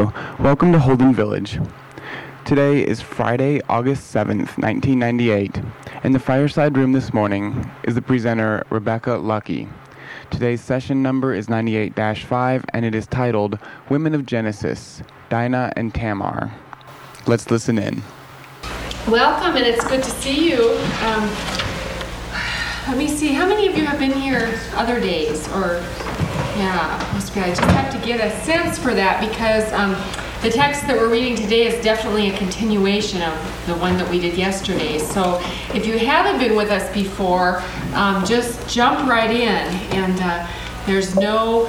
Hello, welcome to Holden Village. Today is Friday, August 7th, 1998. In the fireside room this morning is the presenter, Rebecca Lucky. Today's session number is 98-5, and it is titled, Women of Genesis, Dinah and Tamar. Let's listen in. Welcome, and it's good to see you. Let me see, how many of you have been here other days? Must be. I just have to get a sense for that because the text that we're reading today is definitely a continuation of the one that we did yesterday. So if you haven't been with us before, just jump right in, and there's no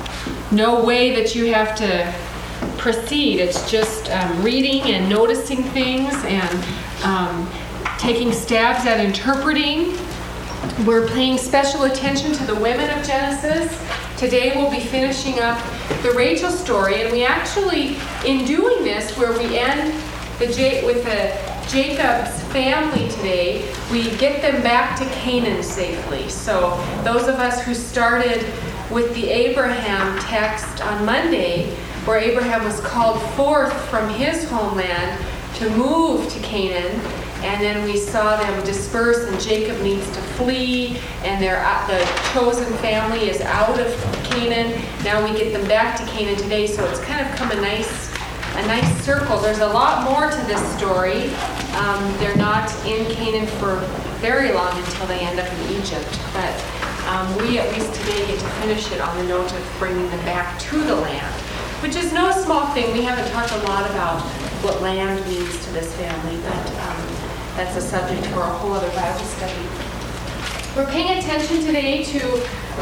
way that you have to proceed. It's just reading and noticing things and taking stabs at interpreting. We're paying special attention to the women of Genesis. Today we'll be finishing up the Rachel story, and we actually, in doing this, where we end with Jacob's family today, we get them back to Canaan safely. So those of us who started with the Abraham text on Monday, where Abraham was called forth from his homeland to move to Canaan, and then we saw them disperse, and Jacob needs to flee, and the chosen family is out of Canaan. Now we get them back to Canaan today, so it's kind of come a nice circle. There's a lot more to this story. They're not in Canaan for very long until they end up in Egypt, but we at least today get to finish it on the note of bringing them back to the land, which is no small thing. We haven't talked a lot about what land means to this family, but that's a subject for a whole other Bible study. We're paying attention today to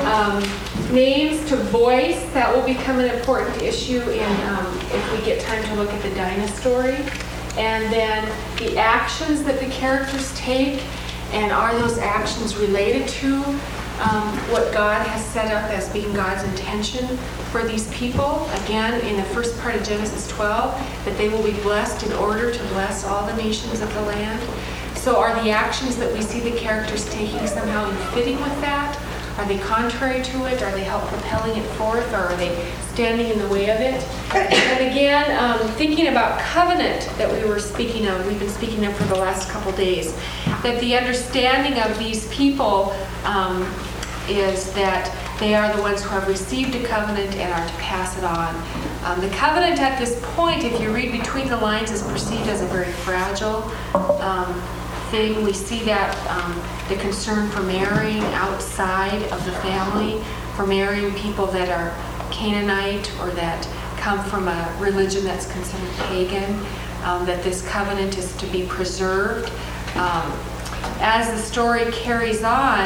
names, to voice. That will become an important issue if we get time to look at the Dinah story. And then the actions that the characters take, and are those actions related to what God has set up as being God's intention for these people. Again, in the first part of Genesis 12, that they will be blessed in order to bless all the nations of the land. So are the actions that we see the characters taking somehow in fitting with that? Are they contrary to it? Are they help propelling it forth? Or are they standing in the way of it? And again, thinking about covenant that we were speaking of, we've been speaking of for the last couple days, that the understanding of these people is that they are the ones who have received a covenant and are to pass it on. The covenant at this point, if you read between the lines, is perceived as a very fragile thing. We see that the concern for marrying outside of the family, for marrying people that are Canaanite or that come from a religion that's considered pagan, that this covenant is to be preserved. As the story carries on,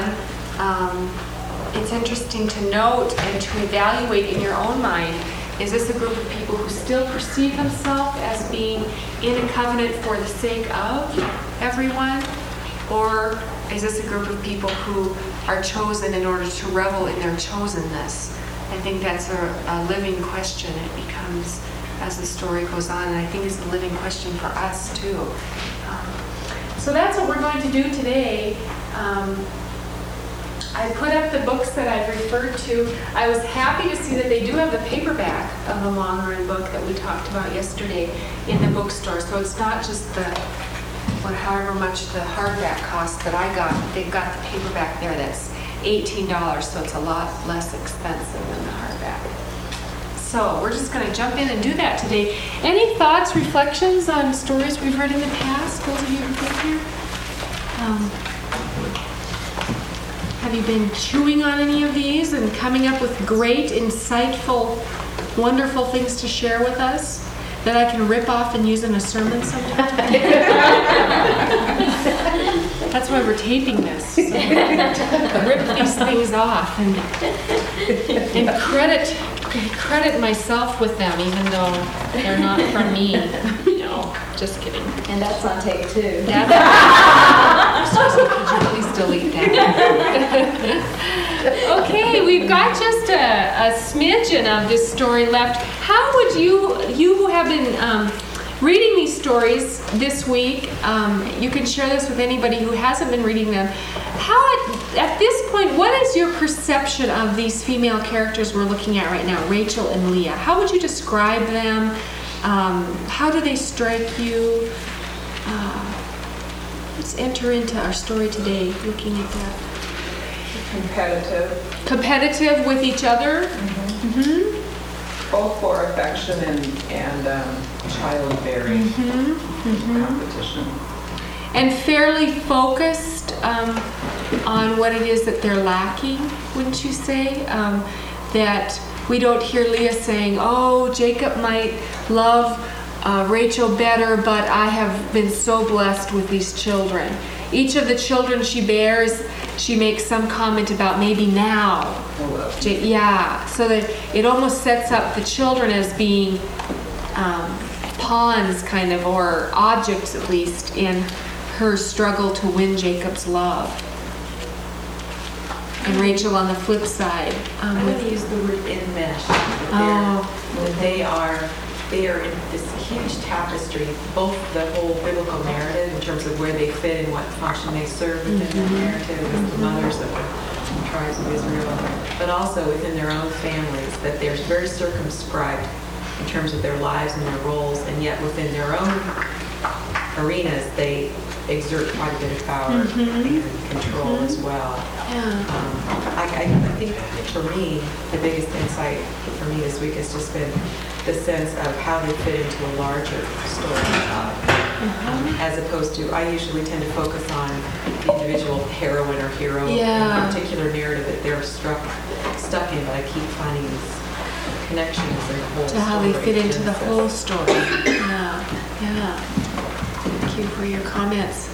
it's interesting to note and to evaluate in your own mind, is this a group of people who still perceive themselves as being in a covenant for the sake of everyone? Or is this a group of people who are chosen in order to revel in their chosenness? I think that's a living question. It becomes as the story goes on, and I think it's a living question for us too. So that's what we're going to do today. I put up the books that I've referred to. I was happy to see that they do have the paperback of the long run book that we talked about yesterday in the bookstore. So it's not just however much the hardback cost that I got. They've got the paperback there that's $18, so it's a lot less expensive than the hardback. So we're just going to jump in and do that today. Any thoughts, reflections on stories we've read in the past? Those of you who've been here? Have you been chewing on any of these and coming up with great, insightful, wonderful things to share with us that I can rip off and use in a sermon sometime? That's why we're taping this. So rip these things off and credit myself with them, even though they're not from me. No, just kidding. And that's on tape too. Susan, could you please delete that? Okay, we've got just a smidgen of this story left. How would you who have been reading these stories this week, you can share this with anybody who hasn't been reading them. At this point, what is your perception of these female characters we're looking at right now, Rachel and Leah? How would you describe them? How do they strike you? Let's enter into our story today, looking at that. Competitive with each other. Both for affection and childbearing competition. And fairly focused on what it is that they're lacking, wouldn't you say? That we don't hear Leah saying, oh, Jacob might love Rachel better, but I have been so blessed with these children. Each of the children she bears, she makes some comment about maybe now. So that it almost sets up the children as being pawns, kind of, or objects at least, in her struggle to win Jacob's love. And Rachel on the flip side. I'm going to use the word enmeshed. They are in this huge tapestry, both the whole biblical narrative in terms of where they fit and what function they serve within the narrative as the mothers of the tribes of Israel, but also within their own families, that they're very circumscribed in terms of their lives and their roles, and yet within their own arenas, they exert quite a bit of power and control as well. I think for me, the biggest insight for me this week has just been the sense of how they fit into a larger story, as opposed to, I usually tend to focus on the individual heroine or hero in a particular narrative that they're stuck in, but I keep finding these connections in the whole story. To how they fit into the whole story. Thank you for your comments.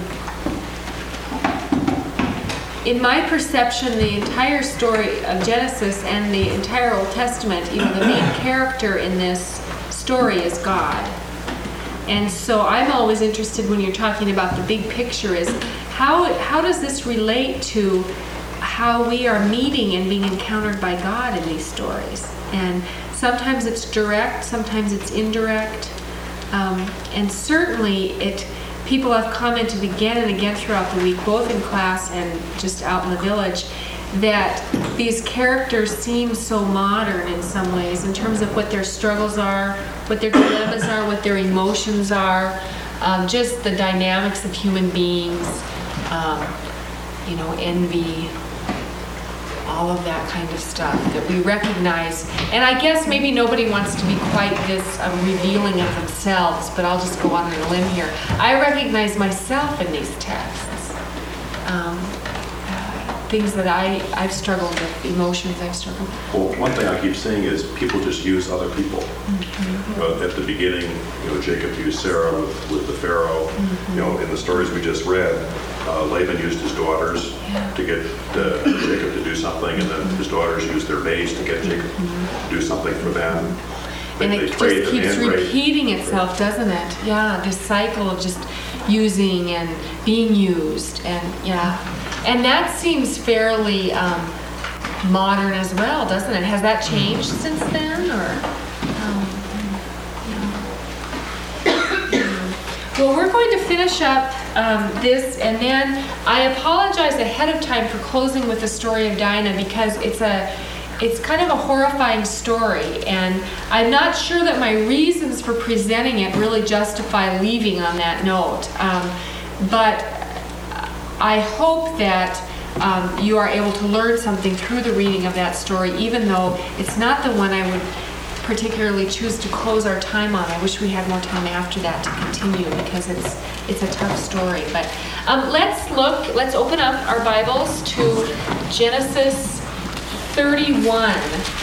In my perception, the entire story of Genesis and the entire Old Testament, the main character in this story is God. And so I'm always interested when you're talking about the big picture is how does this relate to how we are meeting and being encountered by God in these stories? And sometimes it's direct, sometimes it's indirect, and certainly people have commented again and again throughout the week, both in class and just out in the village, that these characters seem so modern in some ways in terms of what their struggles are, what their dilemmas are, what their emotions are, just the dynamics of human beings, envy, all of that kind of stuff that we recognize. And I guess maybe nobody wants to be quite this revealing of themselves, but I'll just go on a limb here. I recognize myself in these texts. Things that I've struggled with, emotions I've struggled with. Well, one thing I keep saying is people just use other people. At the beginning, Jacob used Sarah with the Pharaoh. In the stories we just read, Laban used his daughters to get Jacob to do something, and then his daughters used their maids to get Jacob to do something for them. And it just keeps repeating itself, doesn't it? Yeah, this cycle of just using and being used, and that seems fairly modern as well, doesn't it? Has that changed since then, or? Well, we're going to finish up this, and then I apologize ahead of time for closing with the story of Dinah, because it's kind of a horrifying story, and I'm not sure that my reasons for presenting it really justify leaving on that note. But I hope that you are able to learn something through the reading of that story, even though it's not the one I would particularly choose to close our time on. I wish we had more time after that to continue, because it's a tough story. But let's open up our Bibles to Genesis 31.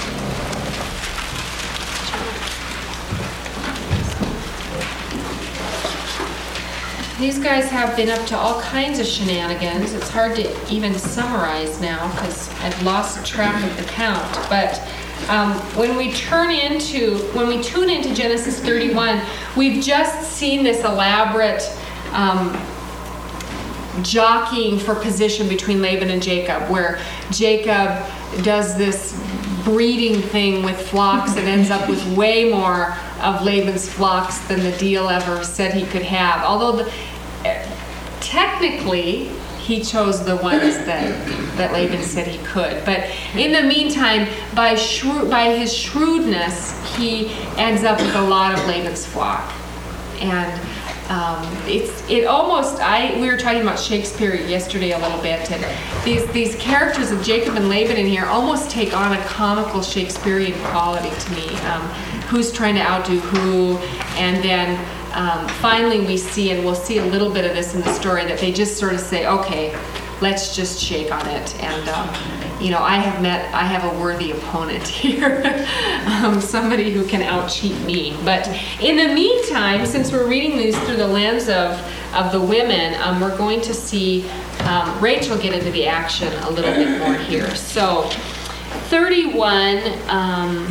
These guys have been up to all kinds of shenanigans. It's hard to even summarize now because I've lost track of the count. But when we tune into Genesis 31, we've just seen this elaborate jockeying for position between Laban and Jacob, where Jacob does this breeding thing with flocks and ends up with way more of Laban's flocks than the deal ever said he could have. Although technically, he chose the ones that Laban said he could. But in the meantime, by his shrewdness, he ends up with a lot of Laban's flock. And we were talking about Shakespeare yesterday a little bit, and these characters of Jacob and Laban in here almost take on a comical Shakespearean quality to me. Who's trying to outdo who, and then finally we see, and we'll see a little bit of this in the story, that they just sort of say, okay, let's just shake on it. And I have a worthy opponent here, somebody who can out-cheat me. But in the meantime, since we're reading these through the lens of the women, we're going to see Rachel get into the action a little bit more here. So 31,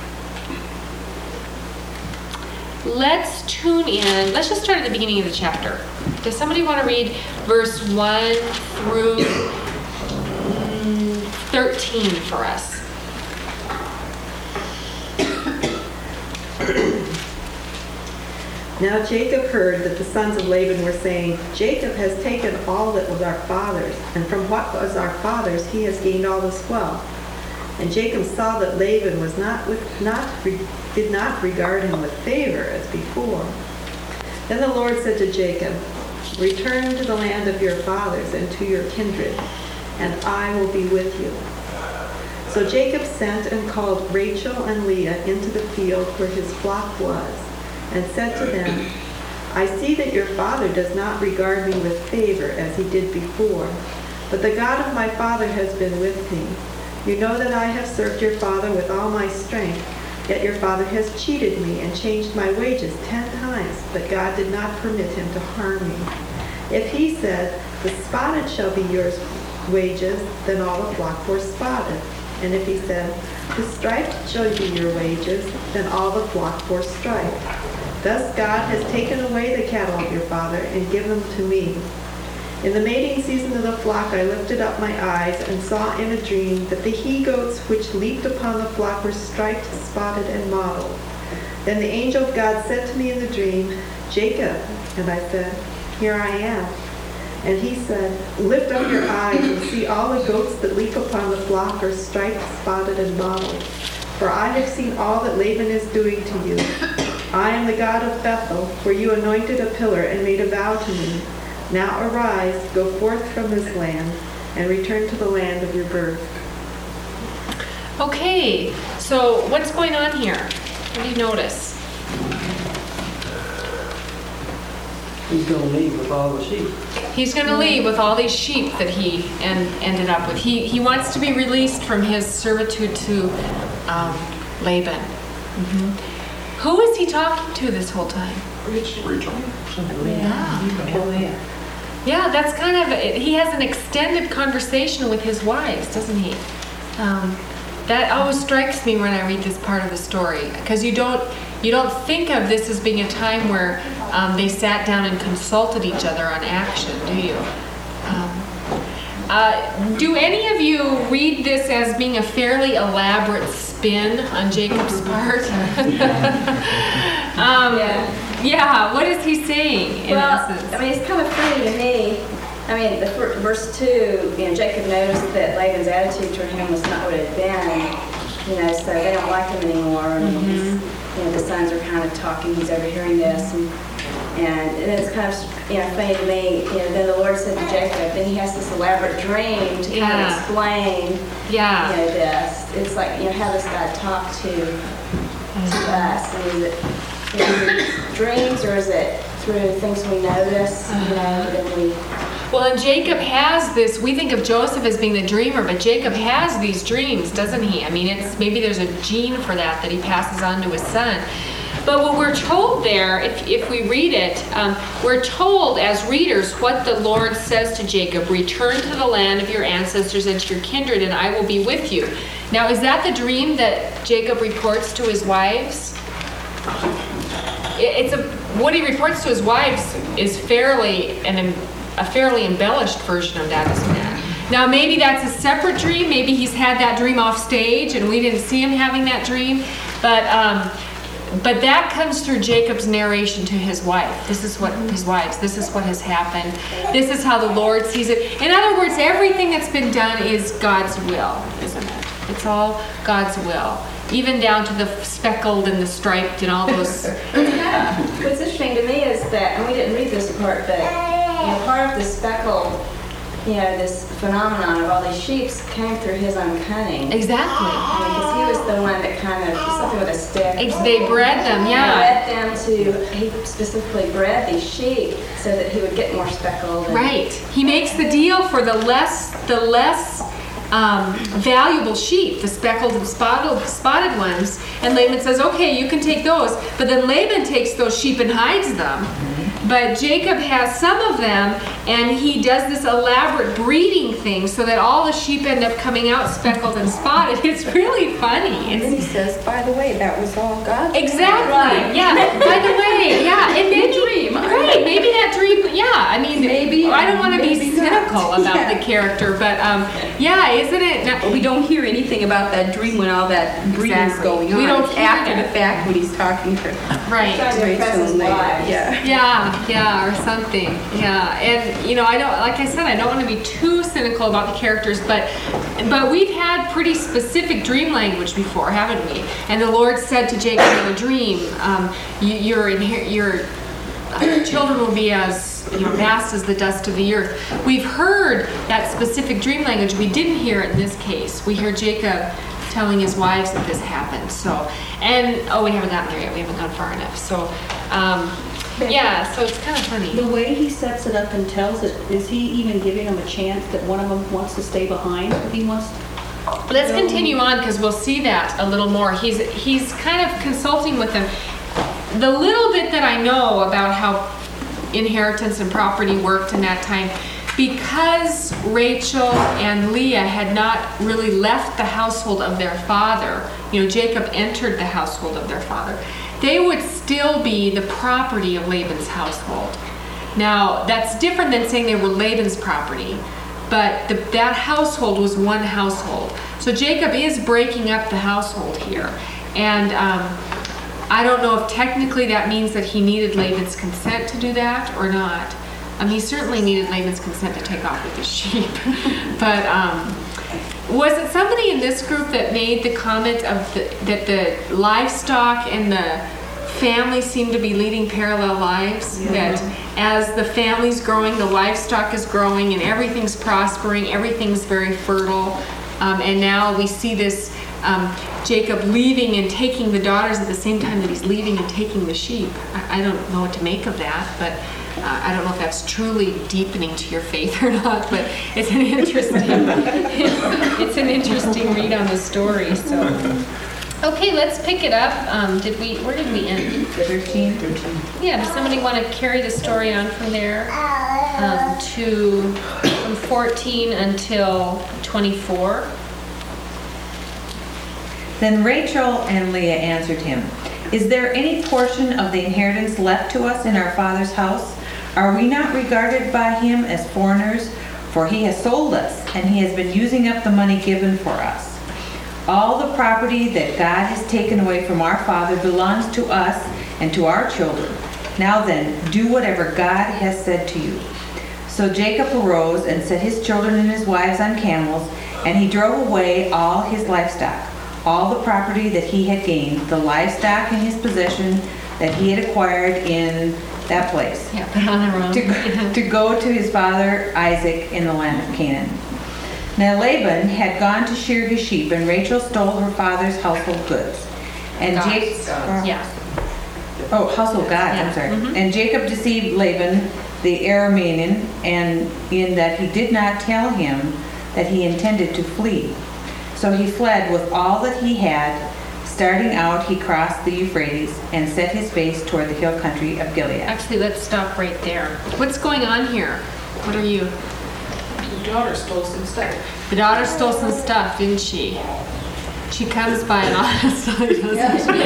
let's tune in. Let's just start at the beginning of the chapter. Does somebody want to read verse 1 through 13 for us? Now Jacob heard that the sons of Laban were saying, Jacob has taken all that was our father's, and from what was our father's he has gained all this wealth. And Jacob saw that Laban was did not regard him with favor as before. Then the Lord said to Jacob, return to the land of your fathers and to your kindred, and I will be with you. So Jacob sent and called Rachel and Leah into the field where his flock was, and said to them, I see that your father does not regard me with favor as he did before, but the God of my father has been with me. You know that I have served your father with all my strength, yet your father has cheated me and changed my wages 10 times, but God did not permit him to harm me. If he said, the spotted shall be your wages, then all the flock were spotted. And if he said, the striped shall be your wages, then all the flock were striped. Thus God has taken away the cattle of your father and given them to me. In the mating season of the flock I lifted up my eyes and saw in a dream that the he-goats which leaped upon the flock were striped, spotted, and mottled. Then the angel of God said to me in the dream, Jacob. And I said, here I am. And he said, lift up your eyes and see all the goats that leap upon the flock are striped, spotted, and mottled. For I have seen all that Laban is doing to you. I am the God of Bethel, where you anointed a pillar and made a vow to me. Now arise, go forth from this land, and return to the land of your birth. Okay, so what's going on here? What do you notice? He's going to leave with all the sheep. He's going to leave with all these sheep that he ended up with. He wants to be released from his servitude to Laban. Mm-hmm. Who is he talking to this whole time? Rachel. Yeah, that's kind of, he has an extended conversation with his wives, doesn't he? That always strikes me when I read this part of the story, because you don't think of this as being a time where they sat down and consulted each other on action, do you? Do any of you read this as being a fairly elaborate spin on Jacob's part? Yeah, what is he saying in essence? I mean, it's kind of funny to me. I mean, verse 2, Jacob noticed that Laban's attitude toward him was not what it had been, so they don't like him anymore. And the sons are kind of talking, he's overhearing this, and it's kind of funny to me. Then the Lord said to Jacob, then he has this elaborate dream to kind of explain this. It's like, how does God talk to us? And is it through dreams, or is it through things we notice, that we... Well, and Jacob has this, we think of Joseph as being the dreamer, but Jacob has these dreams, doesn't he? I mean, maybe there's a gene for that he passes on to his son. But what we're told there, if we read it, we're told as readers what the Lord says to Jacob, return to the land of your ancestors and to your kindred, and I will be with you. Now, is that the dream that Jacob reports to his wives? What he reports to his wives is a fairly embellished version of that, isn't it? Now maybe that's a separate dream. Maybe he's had that dream off stage and we didn't see him having that dream. But that comes through Jacob's narration to his wife. This is what has happened. This is how the Lord sees it. In other words, everything that's been done is God's will, isn't it? It's all God's will. Even down to the speckled and the striped and all those. What's interesting to me is that, and we didn't read this part, but part of the speckled, this phenomenon of all these sheep came through his own cunning. Exactly. Because he was the one that kind of, something with a stick. They bred them, yeah. He specifically bred these sheep so that he would get more speckled. Right. He makes the deal for the less valuable sheep, the speckled and spotted ones. And Laban says, okay, you can take those. But then Laban takes those sheep and hides them. But Jacob has some of them, and he does this elaborate breeding thing so that all the sheep end up coming out speckled and spotted. It's really funny. And then he says, by the way, that was all God. Exactly. Right. Yeah. By the way, yeah. And maybe dream. Right. Maybe that dream. Yeah. I mean, maybe. I don't want to be cynical about the character, but yeah, isn't it? Now, we don't hear anything about that dream when all that breeding's going on. We don't after the fact when he's talking to right. Rachel and Laban. Yeah, or something. Yeah, and I don't, like I said, I don't want to be too cynical about the characters, but we've had pretty specific dream language before, haven't we? And the Lord said to Jacob in a dream, your children will be as vast as the dust of the earth. We've heard that specific dream language. We didn't hear it in this case. We hear Jacob telling his wives that this happened. So, we haven't gotten there yet. We haven't gone far enough. So, so it's kind of funny. The way he sets it up and tells it, is he even giving them a chance that one of them wants to stay behind? He wants. Let's continue on because we'll see that a little more. He's kind of consulting with them. The little bit that I know about how inheritance and property worked in that time, because Rachel and Leah had not really left the household of their father, Jacob entered the household of their father, they would still be the property of Laban's household. Now, that's different than saying they were Laban's property, but that household was one household. So Jacob is breaking up the household here. And I don't know if technically that means that he needed Laban's consent to do that or not. He certainly needed Laban's consent to take off with his sheep. But was it somebody in this group that made the comment of that the livestock and the family seem to be leading parallel lives? Yeah. That as the family's growing, the livestock is growing, and everything's prospering, everything's very fertile. And now we see this Jacob leaving and taking the daughters at the same time that he's leaving and taking the sheep. I don't know what to make of that, but I don't know if that's truly deepening to your faith or not, but it's an interesting read on the story. So, okay, let's pick it up. Where did we end? 13. Yeah. Does somebody want to carry the story on from there from 14 until 24? Then Rachel and Leah answered him, "Is there any portion of the inheritance left to us in our father's house? Are we not regarded by him as foreigners? For he has sold us, and he has been using up the money given for us. All the property that God has taken away from our father belongs to us and to our children. Now then, do whatever God has said to you." So Jacob arose and set his children and his wives on camels, and he drove away all his livestock, all the property that he had gained, the livestock in his possession that he had acquired in that place, to go to his father Isaac in the land of Canaan. Now Laban had gone to shear his sheep, and Rachel stole her father's household goods. And household gods, I'm sorry. Mm-hmm. And Jacob deceived Laban the Aramean, and in that he did not tell him that he intended to flee. So he fled with all that he had. Starting out, he crossed the Euphrates and set his face toward the hill country of Gilead. Actually, let's stop right there. What's going on here? What are you? The daughter stole some stuff. The daughter stole some stuff, didn't she? She comes by an honest doesn't she?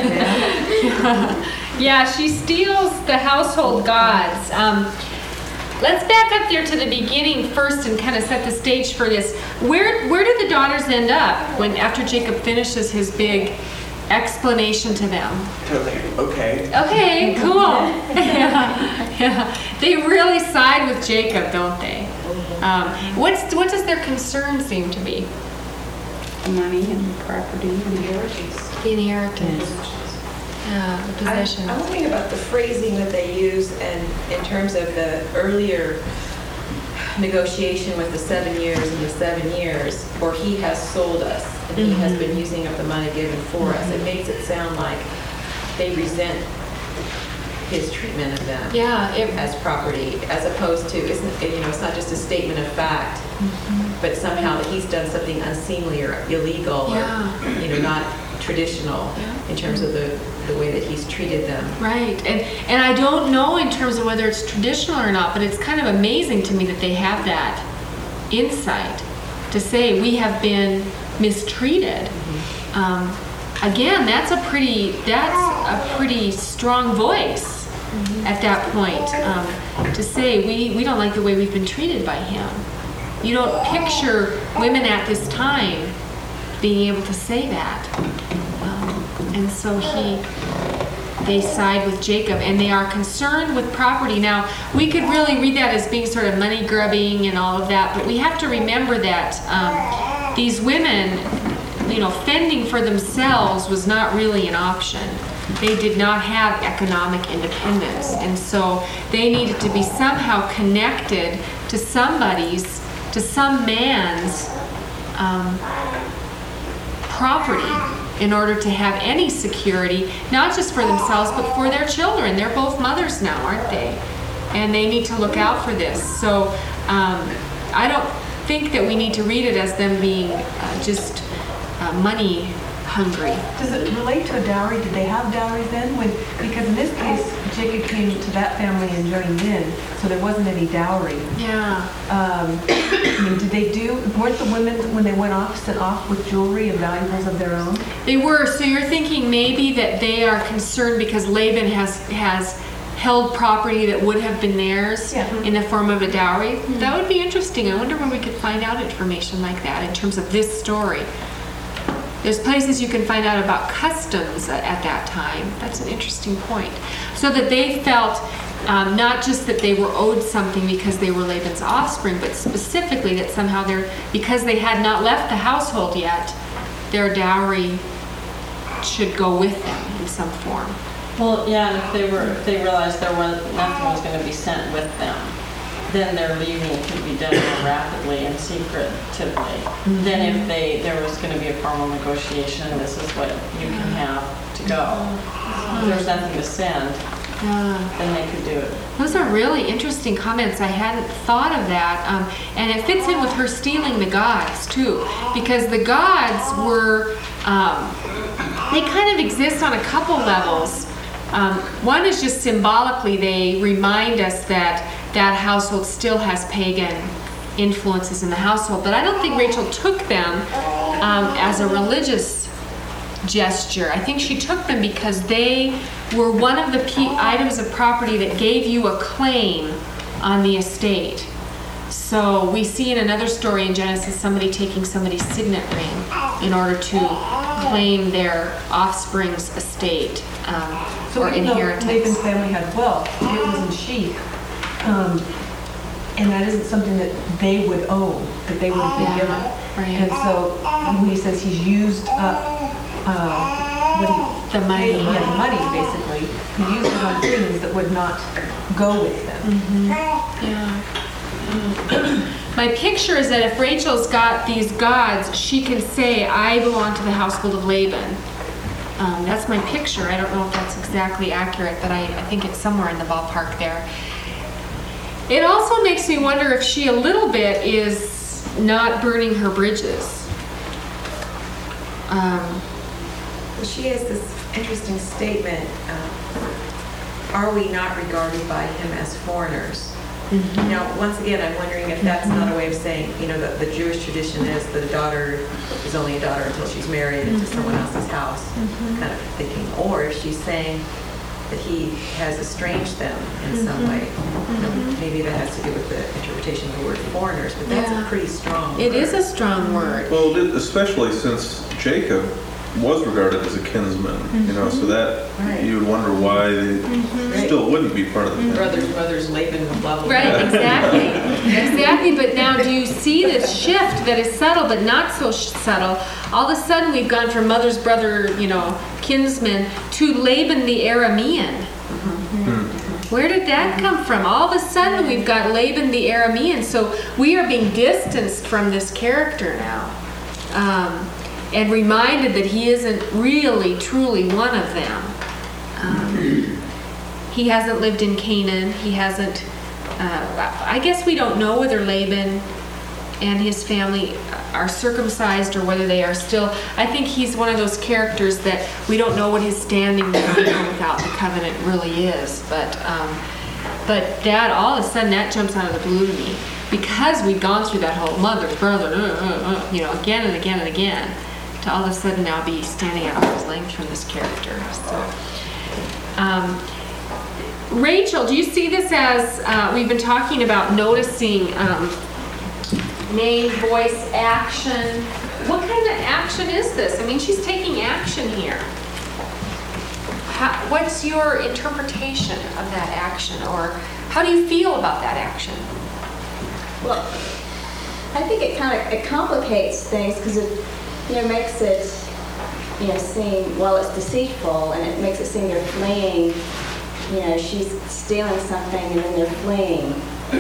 Yeah, she steals the household gods. let's back up there to the beginning first and kind of set the stage for this. Where do the daughters end up when after Jacob finishes his big explanation to them? Okay. Okay, cool. Yeah. They really side with Jacob, don't they? What does their concern seem to be? Money and property and The inheritance. Yeah, the possessions. I'm wondering about the phrasing that they use and in terms of the earlier negotiation with the 7 years and the 7 years, or he has sold us and he has been using up the money given for us. It makes it sound like they resent his treatment of them as property, as opposed to, it's not just a statement of fact, but somehow that he's done something unseemly or illegal or, not traditional in terms of the way that he's treated them. Right, and I don't know in terms of whether it's traditional or not, but it's kind of amazing to me that they have that insight to say we have been mistreated. Again, that's a pretty strong voice at that point to say we don't like the way we've been treated by him. You don't picture women at this time being able to say that. And so they side with Jacob, and they are concerned with property. Now, we could really read that as being sort of money grubbing and all of that, but we have to remember that these women, fending for themselves was not really an option. They did not have economic independence, and so they needed to be somehow connected to some man's property in order to have any security, not just for themselves, but for their children. They're both mothers now, aren't they? And they need to look out for this. So I don't think that we need to read it as them being just money hungry. Does it relate to a dowry? Did they have dowries then? Because in this case, Jacob came to that family and joined in, so there wasn't any dowry. Yeah. Weren't the women, when they went off, sent off with jewelry and valuables of their own? They were. So you're thinking maybe that they are concerned because Laban has held property that would have been theirs in the form of a dowry? Mm-hmm. That would be interesting. I wonder where we could find out information like that in terms of this story. There's places you can find out about customs at that time. That's an interesting point. So that they felt not just that they were owed something because they were Laban's offspring, but specifically that somehow because they had not left the household yet, their dowry should go with them in some form. Well, yeah, and if they realized nothing was going to be sent with them, then their leaving could be done more rapidly and secretively. Mm-hmm. Then if there was going to be a formal negotiation, this is what you can have to go. If there's nothing to send, then they could do it. Those are really interesting comments. I hadn't thought of that. And it fits in with her stealing the gods, too. Because the gods were, they kind of exist on a couple levels. One is just symbolically, they remind us that household still has pagan influences in the household. But I don't think Rachel took them as a religious gesture. I think she took them because they were one of the items of property that gave you a claim on the estate. So we see in another story in Genesis somebody taking somebody's signet ring in order to claim their offspring's estate or inheritance. So Laban's family had wealth, it was in sheep, and that isn't something that they would own, that they would have been given. Right. And so when he says he's used up the money. Yeah, the money, basically. He used it on things that would not go with them. Mm-hmm. Yeah. My picture is that if Rachel's got these gods, she can say, I belong to the household of Laban. That's my picture. I don't know if that's exactly accurate, but I think it's somewhere in the ballpark there. It also makes me wonder if she a little bit is not burning her bridges. Well, she has this interesting statement, are we not regarded by him as foreigners? Mm-hmm. Now, once again, I'm wondering if that's not a way of saying, the Jewish tradition is that a daughter is only a daughter until she's married into someone else's house, kind of thinking. Or if she's saying, that he has estranged them in some way. Maybe that has to do with the interpretation of the word foreigners, but that's a pretty strong word. It is a strong word. Well, especially since Jacob was regarded as a kinsman, so that you would wonder why they still wouldn't be part of the family. Brothers, Laban, blah, blah, blah. Right, exactly. Exactly, but now do you see this shift that is subtle but not so subtle? All of a sudden we've gone from mother's brother, kinsman, to Laban the Aramean. Where did that come from? All of a sudden we've got Laban the Aramean, so we are being distanced from this character now. And reminded that he isn't really, truly one of them. He hasn't lived in Canaan. He hasn't, I guess we don't know whether Laban and his family are circumcised or whether they are still. I think he's one of those characters that we don't know what his standing without the covenant really is. But that, all of a sudden, that jumps out of the blue to me. Because we've gone through that whole mother, brother, again and again and again. To all of a sudden now be standing at arm's length from this character. So, Rachel, do you see this as, we've been talking about noticing name, voice, action. What kind of action is this? I mean, she's taking action here. What's your interpretation of that action? Or how do you feel about that action? Well, I think it complicates things because it makes it, seem, well, it's deceitful, and it makes it seem they're fleeing. She's stealing something, and then they're fleeing.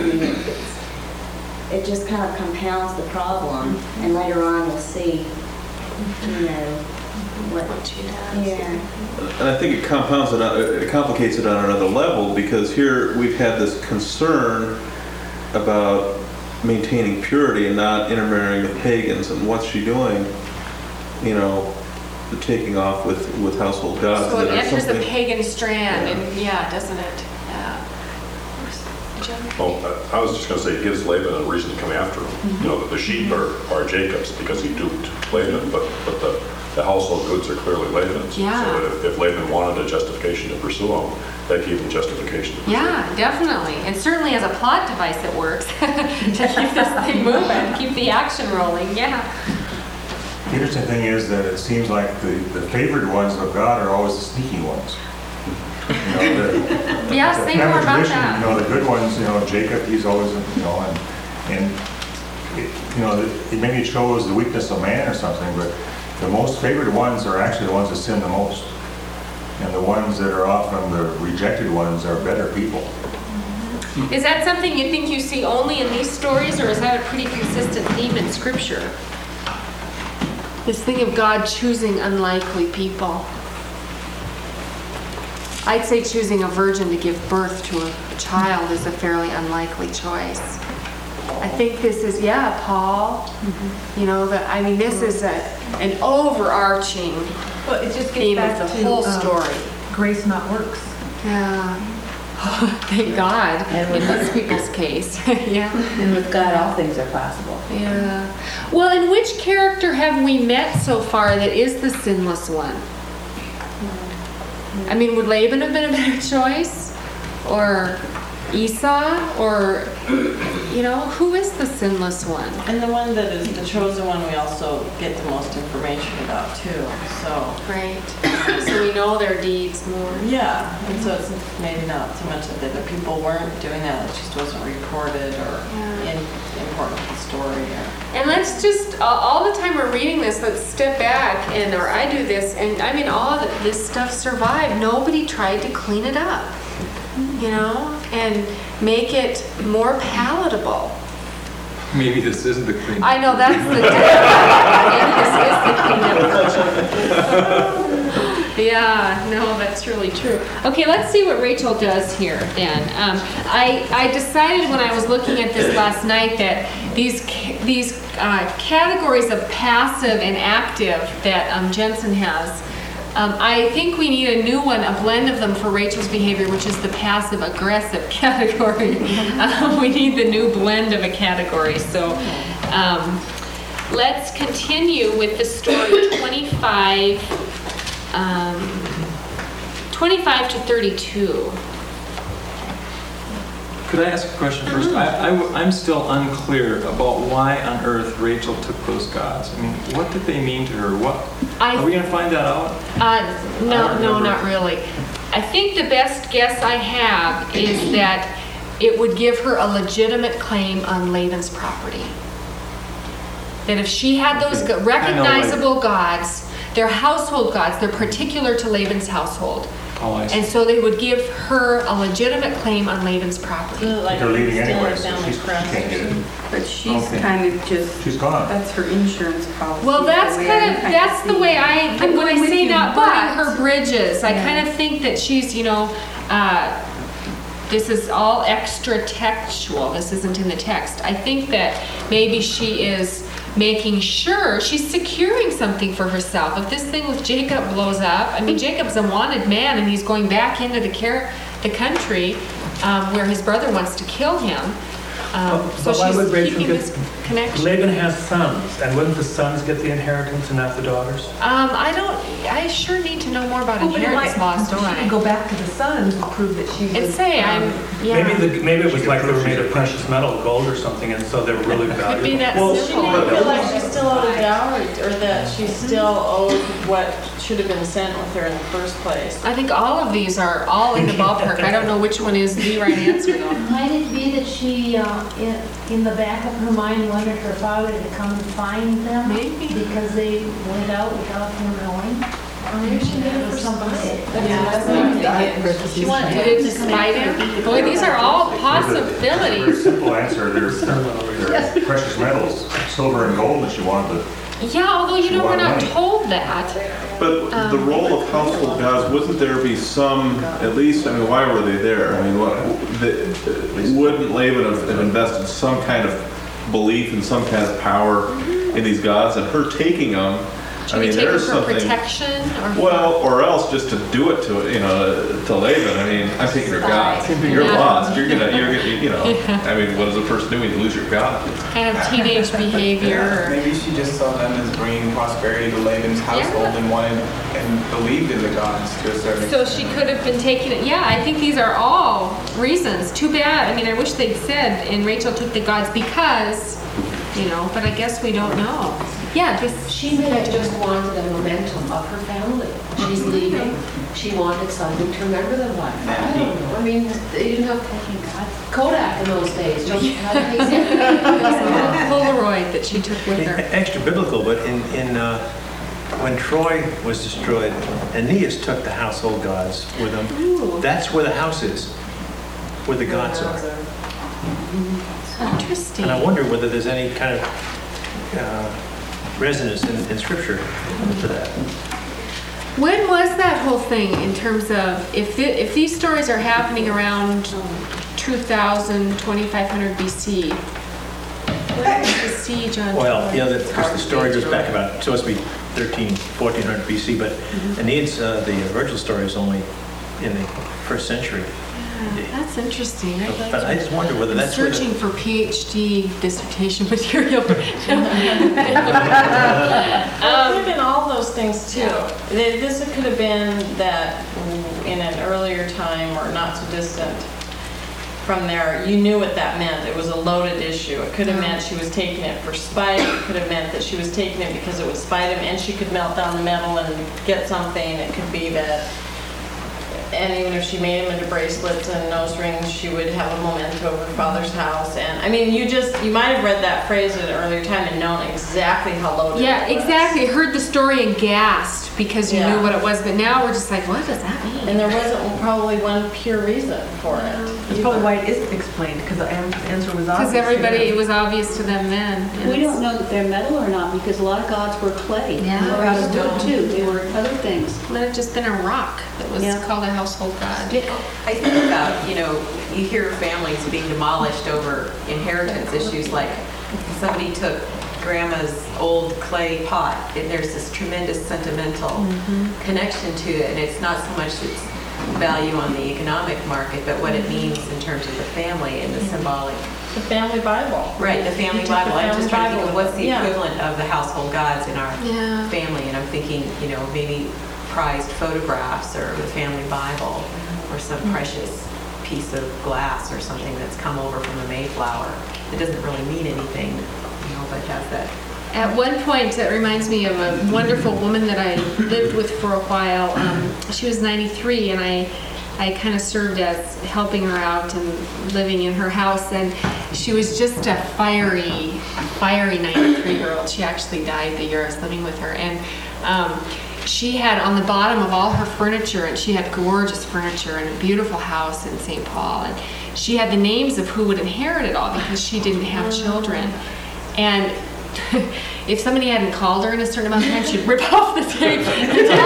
It just kind of compounds the problem, and later on we'll see, what she does. Yeah. And I think it compounds it, it complicates it on another level, because here we've had this concern about maintaining purity and not intermarrying with pagans, and what's she doing? The taking off with household gods. So it enters a pagan strand, and doesn't it? Well, I was just going to say, it gives Laban a reason to come after him. The sheep are Jacob's because he duped Laban, but the household goods are clearly Laban's. Yeah. So if Laban wanted a justification to pursue him, that gave him justification to pursue him. Yeah, definitely. And certainly as a plot device it works to keep this thing moving, keep the action rolling. Yeah. The interesting thing is that it seems like the favored ones of God are always the sneaky ones. Say more about that. The good ones, Jacob, he's always, it maybe shows the weakness of man or something, but the most favored ones are actually the ones that sin the most. And the ones that are often the rejected ones are better people. Is that something you think you see only in these stories, or is that a pretty consistent theme in Scripture? This thing of God choosing unlikely people. I'd say choosing a virgin to give birth to a child is a fairly unlikely choice. I think this is, Paul. This is an overarching theme of the whole story. Grace not works. Yeah. Thank God, in these people's case. And with God, all things are possible. Yeah. Well, in which character have we met so far that is the sinless one? I mean, would Laban have been a better choice? Or Esau? Or, who is the sinless one? And the one that is the chosen one, we also get the most information about too. So right. So we know their deeds more. Yeah, and so it's maybe not so much that the people weren't doing that; it just wasn't recorded or important to the story. And let's just all the time we're reading this, let's step back or I do this, and I mean all of this stuff survived. Nobody tried to clean it up. And make it more palatable. Maybe this isn't the clean. I know, that's the maybe this is the cleanup. Yeah, no, that's really true. Okay, let's see what Rachel does here then. I decided when I was looking at this last night that these categories of passive and active that Jensen has, I think we need a new one, a blend of them for Rachel's behavior, which is the passive-aggressive category. We need the new blend of a category. So let's continue with the story 25, 25 to 32. Could I ask a question first? I'm still unclear about why on earth Rachel took those gods. I mean, what did they mean to her? Are we going to find that out? No, not really. I think the best guess I have is that it would give her a legitimate claim on Laban's property. That if she had those recognizable gods, they're household gods, they're particular to Laban's household. Oh, I see. And so they would give her a legitimate claim on Laban's property. Like They're leaving still anyway, a so family she crest. can't get it. But she's Okay. kind of just, She's gone. that's her insurance policy. Well, that's way kind of, I that's the see way it. when I with say you, not but- burning her bridges, I kind of think that she's, this is all extra textual. This isn't in the text. I think that maybe she is making sure she's securing something for herself. If this thing with Jacob blows up, I mean, Jacob's a wanted man and he's going back into the country where his brother wants to kill him. So But why would she's Rachel keeping get, this connection. Laban has sons, and wouldn't the sons get the inheritance and not the daughters? I sure need to know more about Oh, but it inheritance might- laws, don't She I? can go back to the sons and prove that she was. And say, Maybe it was like they were made of precious metal, gold or something, and so they were really valuable. Could be that She simple. may feel like she still owed a dowry, or that she still owed what should have been sent with her in the first place. I think all of these are all in the ballpark. I don't know which one is the right answer though. Might it be that she, in the back of her mind, wanted her father to come and find them? Maybe. Because they went out without him knowing? Or maybe she did it for somebody. She wanted to spite him. Boy, these are all There's a possibilities. simple answer. They're precious metals, silver and gold that she wanted to. Yeah, although She we're wanted not money. told that. But the role of household gods, wouldn't there be some, at least, I mean, why were they there? I mean, wouldn't Laban have invested some kind of belief and some kind of power in these gods, and her taking them, Should we take her for protection or? Well, or else just to do it to Laban. I mean, I'm taking your God. You're Yeah. lost. You're gonna, I mean, what does a person do when you lose your God? Kind of teenage behavior. Maybe she just saw them as bringing prosperity to Laban's household and wanted and believed in the gods to a certain So extent. she could have been taking it. Yeah, I think these are all reasons. Too bad. I mean, I wish they'd said, and Rachel took the gods because, but I guess we don't know. Yeah, She may have just wanted a momentum of her family. She's leaving. She wanted something to remember them by. I don't know. I mean, they didn't have Kodak in those days. Don't you have Polaroid that she took with her. Extra biblical, but when Troy was destroyed, Aeneas took the household gods with him. Ooh. That's where the house is, where the gods are. Interesting. And I wonder whether there's any kind of resonance in Scripture to that. When was that whole thing in terms of if these stories are happening around 2000, 2500 BC? When was the siege on Well, Troy? the story goes back about, supposed to be 1400 BC, but Aeneas, the original story is only in the 1st century. That's interesting. I'd like But I just wonder whether I'm that's where searching for PhD dissertation material. There could have been all those things too. This could have been that in an earlier time or not so distant from there, you knew what that meant. It was a loaded issue. It could have meant she was taking it for spite. It could have meant that she was taking it because it would spite him and she could melt down the metal and get something. It could be that, and even if she made him into bracelets and nose rings, she would have a memento of her father's house. And I mean, you might have read that phrase at an earlier time and known exactly how loaded Yeah, it was. exactly. Heard the story and gasped because you Yeah. knew what it was, but now we're just like, what does that mean? And there wasn't probably one pure reason for it. That's probably why it isn't explained, because the answer was obvious. Because everybody, it was obvious to them then. and We it's- don't know that they're metal or not, because a lot of gods were clay. Yeah. They were out of wood too. They were other things. Might have just been a rock that was called a household god. I think about, you hear families being demolished over inheritance issues, like somebody took grandma's old clay pot, and there's this tremendous sentimental connection to it, and it's not so much its value on the economic market, but what it means in terms of the family and the symbolic. The family Bible. Right, the family You took the Bible. I'm just trying to think of family what's the Bible. equivalent of the household gods in our family, and I'm thinking, maybe prized photographs or the family Bible or some precious piece of glass or something that's come over from the Mayflower. It doesn't really mean anything, but has that. At one point, that reminds me of a wonderful woman that I lived with for a while. She was 93, and I kind of served as helping her out and living in her house, and she was just a fiery 93-year-old. She actually died the year I was living with her, and she had on the bottom of all her furniture, and she had gorgeous furniture and a beautiful house in St. Paul, and she had the names of who would inherit it all because she didn't have children. And if somebody hadn't called her in a certain amount of time, she'd rip off the tape. So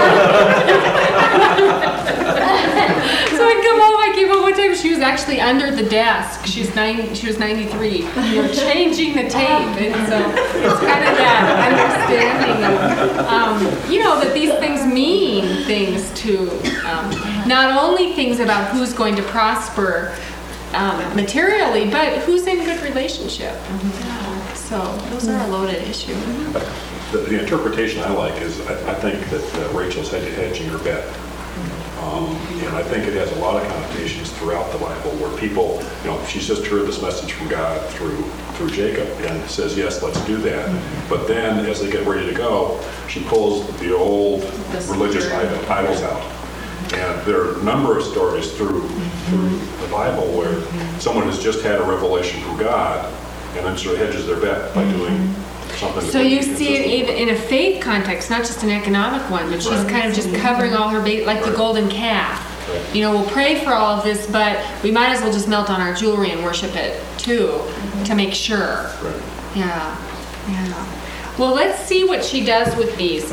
I'd come home, I came home one time, she was actually under the desk. She was 93, changing the tape. And so it's kind of that understanding of, that these things mean things to, not only things about who's going to prosper materially, but who's in good relationship. So those are a loaded issue. The interpretation I like is I think that Rachel's hedging her bet. And I think it has a lot of connotations throughout the Bible where people, she's just heard this message from God through Jacob and says, yes, let's do that. But then as they get ready to go, she pulls the old religious idols out. And there are a number of stories through the Bible where someone has just had a revelation from God and then sort of hedges their bet by doing something. So you see it even in a faith context, not just an economic one, but she's kind of just covering all her bait, like the golden calf. We'll pray for all of this, but we might as well just melt on our jewelry and worship it too, to make sure. Yeah. Well, let's see what she does with these.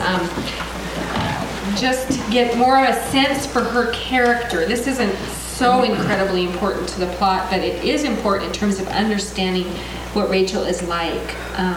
Just to get more of a sense for her character. This isn't so incredibly important to the plot, but it is important in terms of understanding what Rachel is like.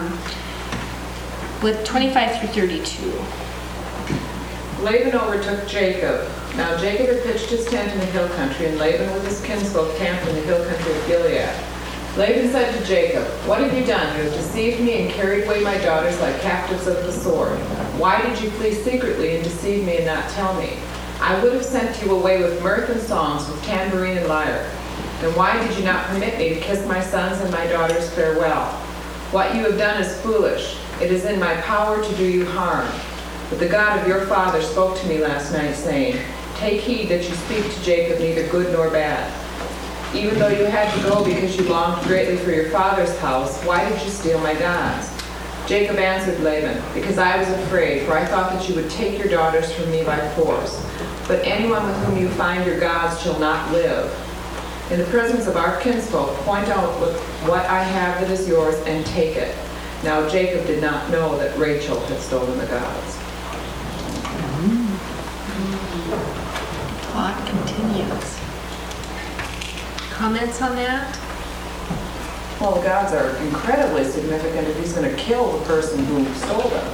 With 25 through 32. Laban overtook Jacob. Now Jacob had pitched his tent in the hill country, and Laban with his kinsfolk camped in the hill country of Gilead. Laban said to Jacob, "What have you done? You have deceived me and carried away my daughters like captives of the sword. Why did you flee secretly and deceive me and not tell me? I would have sent you away with mirth and songs, with tambourine and lyre. Then why did you not permit me to kiss my sons and my daughters farewell? What you have done is foolish. It is in my power to do you harm. But the God of your father spoke to me last night, saying, 'Take heed that you speak to Jacob neither good nor bad.' Even though you had to go because you longed greatly for your father's house, why did you steal my gods?" Jacob answered Laban, "Because I was afraid, for I thought that you would take your daughters from me by force. But anyone with whom you find your gods shall not live. In the presence of our kinsfolk, point out what I have that is yours and take it." Now Jacob did not know that Rachel had stolen the gods. Plot continues. Comments on that? Well, the gods are incredibly significant if he's going to kill the person who stole them.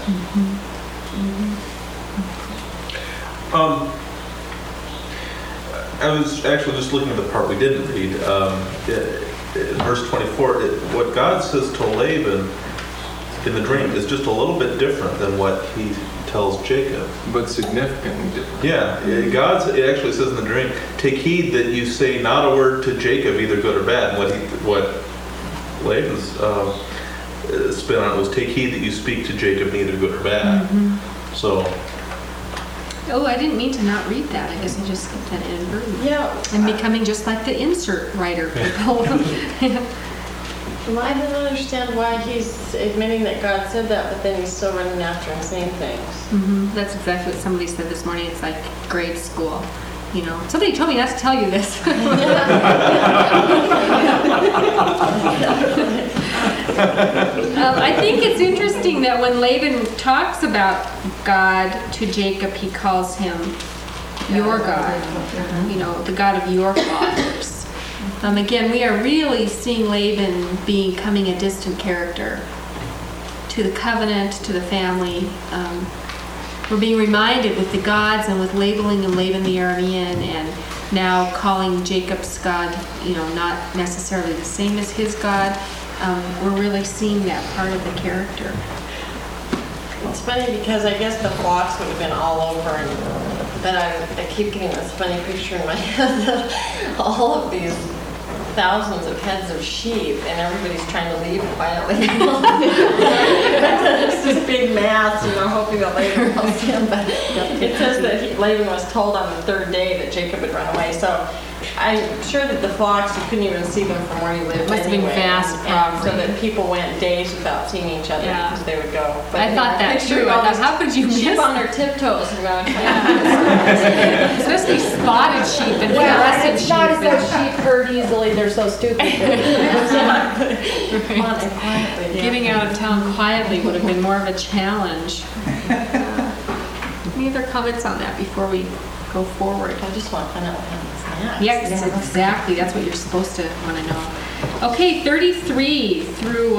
I was actually just looking at the part we didn't read. In verse 24, what God says to Laban in the dream is just a little bit different than what he tells Jacob. But significantly different. Yeah, it actually says in the dream, "Take heed that you say not a word to Jacob, either good or bad." And what Laban's spin on it was, "Take heed that you speak to Jacob neither good or bad." So. Oh, I didn't mean to not read that. I guess I just skipped that inadvertently. Yeah. I'm becoming just like the insert writer people. Well, I don't understand why he's admitting that God said that, but then he's still running after and saying things. That's exactly what somebody said this morning. It's like grade school. Somebody told me not to tell you this. I think it's interesting that when Laban talks about God to Jacob, he calls him your God, the God of your fathers. Again, we are really seeing Laban becoming a distant character to the covenant, to the family. We're being reminded with the gods and with labeling of Laban the Aramean and now calling Jacob's God, not necessarily the same as his God. We're really seeing that part of the character. It's funny because I guess the flocks would have been all over, but I keep getting this funny picture in my head that all of these thousands of heads of sheep and everybody's trying to leave quietly. It's this big mass, hoping that Laban will see him. But it says that Laban was told on the third day that Jacob had run away. So I'm sure that the flocks, you couldn't even see them from where you lived. It must have been vast property. So that people went days without seeing each other because they would go. But I thought that too. I thought, how could you miss sheep on their tiptoes and going? Especially spotted sheep and fluorescent sheep. It's not as though sheep herd easily, they're so stupid. Getting out of town quietly would have been more of a challenge. Any other comments on that before we go forward? I just want to find out what happens next. Yes, exactly. That's what you're supposed to want to know. Okay, 33 through,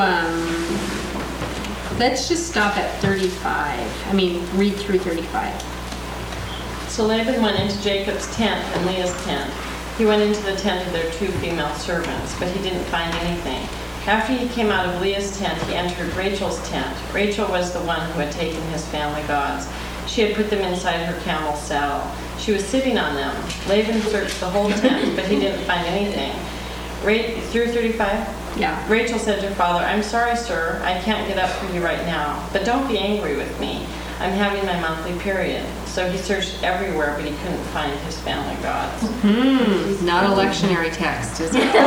let's just stop at 35. Read through 35. So Laban went into Jacob's tent and Leah's tent. He went into the tent of their 2 female servants, but he didn't find anything. After he came out of Leah's tent, he entered Rachel's tent. Rachel was the one who had taken his family gods. She had put them inside her camel's saddle. She was sitting on them. Laban searched the whole tent, but he didn't find anything. Through 35? Yeah. Rachel said to her father, "I'm sorry, sir. I can't get up for you right now, but don't be angry with me. I'm having my monthly period." So he searched everywhere, but he couldn't find his family gods. Not a lectionary text, is it?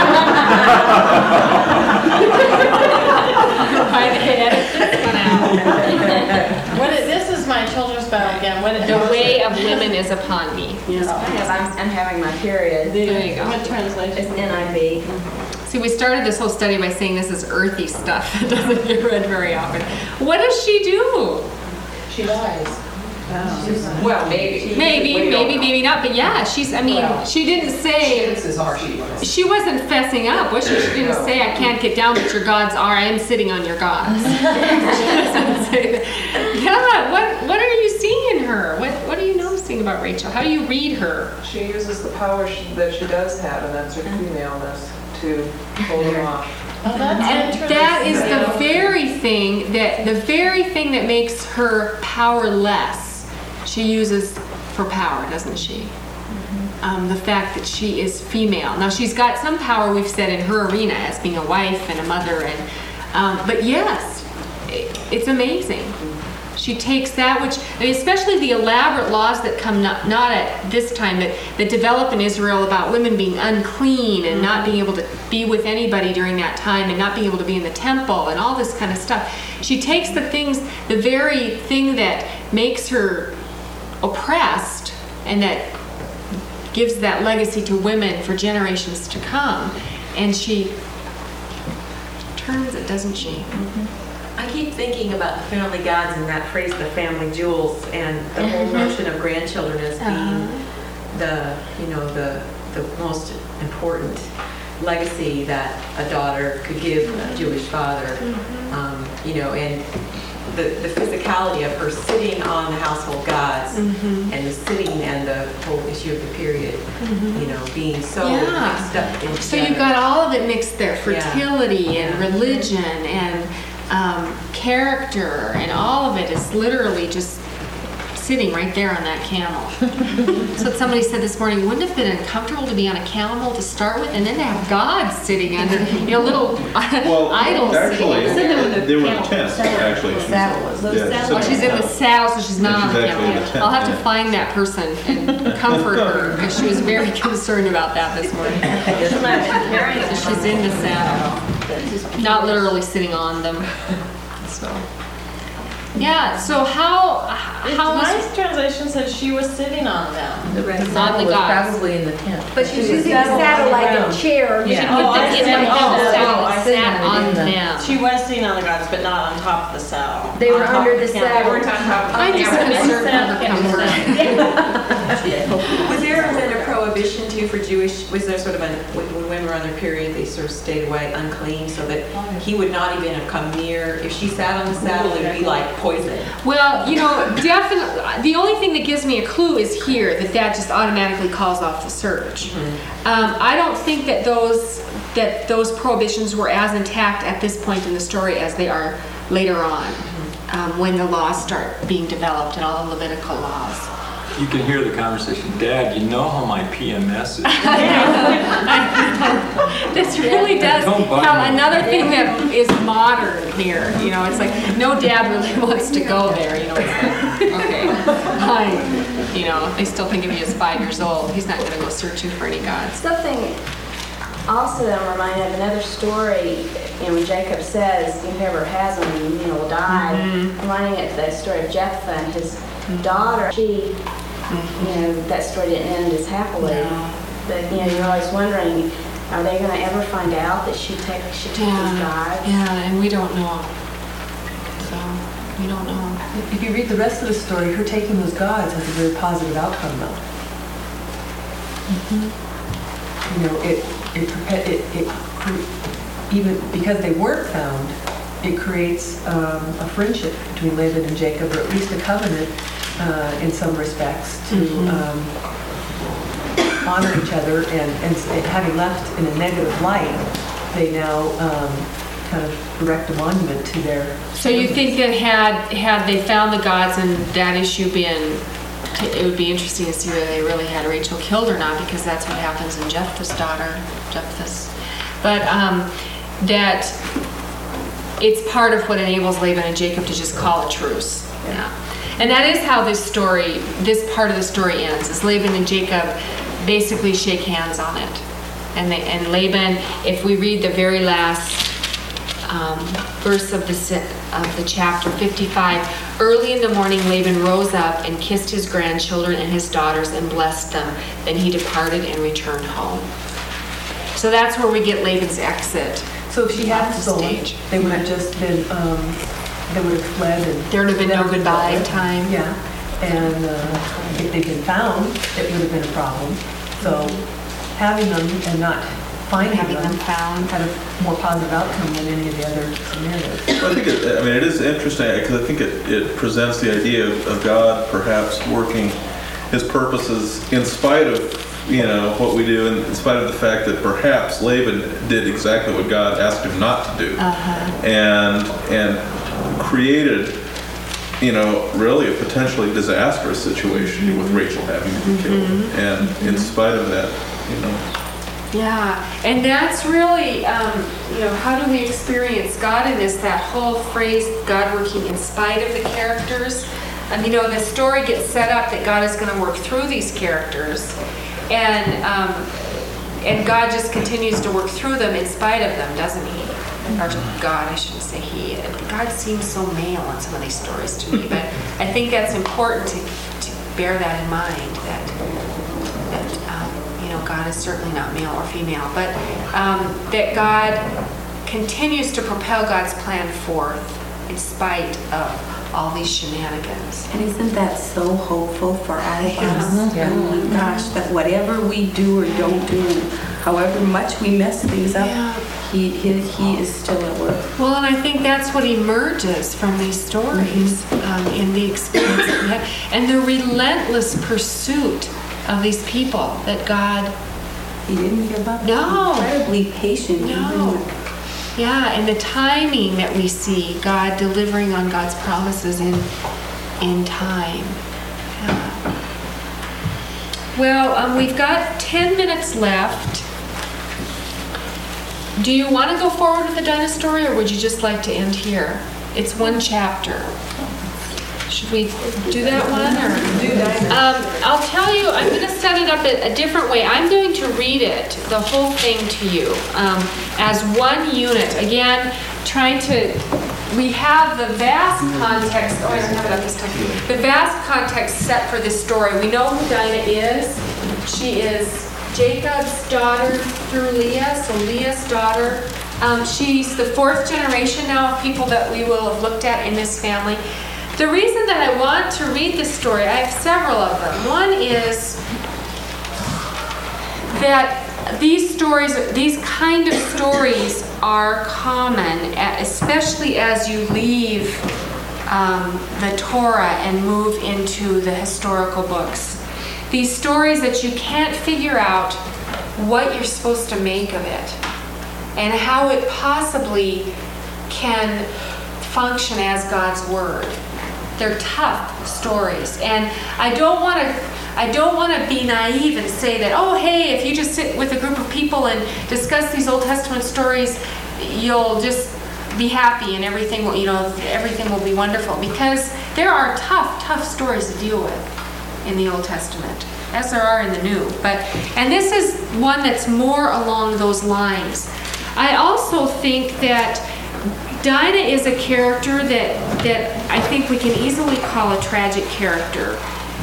This is my children's Bible again. The way of women is upon me. Yes, I'm having my period. There you go. What translation? It's NIV. See, we started this whole study by saying this is earthy stuff that doesn't get read very often. What does she do? She dies. Well, maybe. Maybe not. But yeah, she didn't say. Chances are she was. She wasn't fessing up, was she? She didn't say, "I can't get down, but your gods are. I am sitting on your gods." She doesn't say that. Yeah. What are you seeing in her? What are you noticing about Rachel? How do you read her? She uses the power that she does have, and that's her femaleness, to hold them off. Oh, that's And that is the very thing that makes her powerless. She uses for power, doesn't she? The fact that she is female. Now she's got some power, we've said, in her arena as being a wife and a mother, but yes, it's amazing. She takes that, especially the elaborate laws that come not at this time, that develop in Israel about women being unclean and not being able to be with anybody during that time and not being able to be in the temple and all this kind of stuff. She takes the very thing that makes her oppressed and that gives that legacy to women for generations to come, and she turns it, doesn't she? I keep thinking about the family gods and that phrase, the family jewels, and the whole notion of grandchildren as being the most important legacy that a daughter could give a Jewish father. And the physicality of her sitting on the household gods and the sitting and the whole issue of the period, being so mixed up in So you've got all of it mixed there, fertility and religion and character, and all of it is literally just sitting right there on that camel. So somebody said this morning, wouldn't it have been uncomfortable to be on a camel to start with, and then to have God sitting under, little idols actually, sitting under they were in the tent, actually. She's in the saddle, so she's not on the actually in the camel. tent, I'll have to find that person and comfort her, because she was very concerned about that this morning. She's in the saddle, not literally sitting on them. So. Yeah, so how my translation said she was sitting on them. The saddle was probably in the tent. But she's using the saddle like a chair. She put them in the saddle and sat on them. She was sitting on the gods, but not on top of the saddle. They were under the saddle. I'm just concerned about comfort. Was there a prohibition too for Jewish, was there sort of when women were on their period, they sort of stayed away unclean so that he would not even have come near, if she sat on the saddle, it would be like poison? Well, definitely, the only thing that gives me a clue is here, that just automatically calls off the search. I don't think that those prohibitions were as intact at this point in the story as they are later on. when the laws start being developed and all the Levitical laws. You can hear the conversation. Dad, you know how my PMS is. This really does have another thing that is modern here. You know, it's like no dad really wants to go there. You know, it's like, okay, fine. You know, they still think of you as 5 years old. He's not going to go searching for any gods. Something also that I'm reminded of, another story, when Jacob says, whoever has them, will die. Reminding it the story of Jephthah and his daughter. She, that story didn't end as happily. No. But you're always wondering, are they going to ever find out that she took these gods? Yeah, and we don't know. So we don't know. If you read the rest of the story, her taking those gods has a very positive outcome, though. Even because they weren't found, it creates a friendship between Laban and Jacob, or at least a covenant in some respects to honor each other, and having left in a negative light, they now kind of erect a monument to their... So you think that had they found the gods and that issue been, it would be interesting to see whether they really had Rachel killed or not, because that's what happens in Jephthah's daughter, but that it's part of what enables Laban and Jacob to just call a truce. Yeah. And that is how this part of the story ends, is Laban and Jacob basically shake hands on it. And Laban, if we read the very last verse of the chapter 55, early in the morning Laban rose up and kissed his grandchildren and his daughters and blessed them. Then he departed and returned home. So that's where we get Laban's exit. So if she hadn't stolen, they would have just been, they would have fled. And there would have been no goodbye time. Yeah. And if they'd been found, it would have been a problem. So having them and not finding them found had a more positive outcome than any of the other scenarios. Well, I think it is interesting, because I think it presents the idea of God perhaps working his purposes in spite of what we do, in spite of the fact that perhaps Laban did exactly what God asked him not to do, and created, really a potentially disastrous situation with Rachel having to be killed, and in spite of that, Yeah, and that's really, how do we experience God in this? That whole phrase, God working in spite of the characters. And the story gets set up that God is going to work through these characters, and God just continues to work through them in spite of them, doesn't he? Or God, I shouldn't say he. God seems so male in some of these stories to me, but I think that's important to bear that in mind, that God is certainly not male or female, but that God continues to propel God's plan forth in spite of all these shenanigans. And isn't that so hopeful for all of us? Yeah. Oh my gosh, that whatever we do or don't do, however much we mess things up, he is still at work. Well, and I think that's what emerges from these stories in the experience that we have, and the relentless pursuit of these people that God... He didn't give up. No. Incredibly patient. No. Yeah, and the timing that we see, God delivering on God's promises in time. Yeah. Well, we've got 10 minutes left. Do you want to go forward with the Dinah story, or would you just like to end here? It's one chapter. Should we do that one? Or? I'll tell you, I'm going to set it up a different way. I'm going to read it, the whole thing to you, as one unit. Again, we have the vast context, I don't have it up this time. The vast context set for this story. We know who Dinah is. She is Jacob's daughter through Leah, so Leah's daughter. She's the 4th generation now of people that we will have looked at in this family. The reason that I want to read this story, I have several of them. One is that these kind of stories are common, especially as you leave the Torah and move into the historical books. These stories that you can't figure out what you're supposed to make of it, and how it possibly can function as God's Word. They're tough stories. And I don't want to be naive and say that, oh, hey, if you just sit with a group of people and discuss these Old Testament stories, you'll just be happy and everything will, everything will be wonderful. Because there are tough stories to deal with in the Old Testament, as there are in the New. And this is one that's more along those lines. I also think that Dinah is a character that I think we can easily call a tragic character.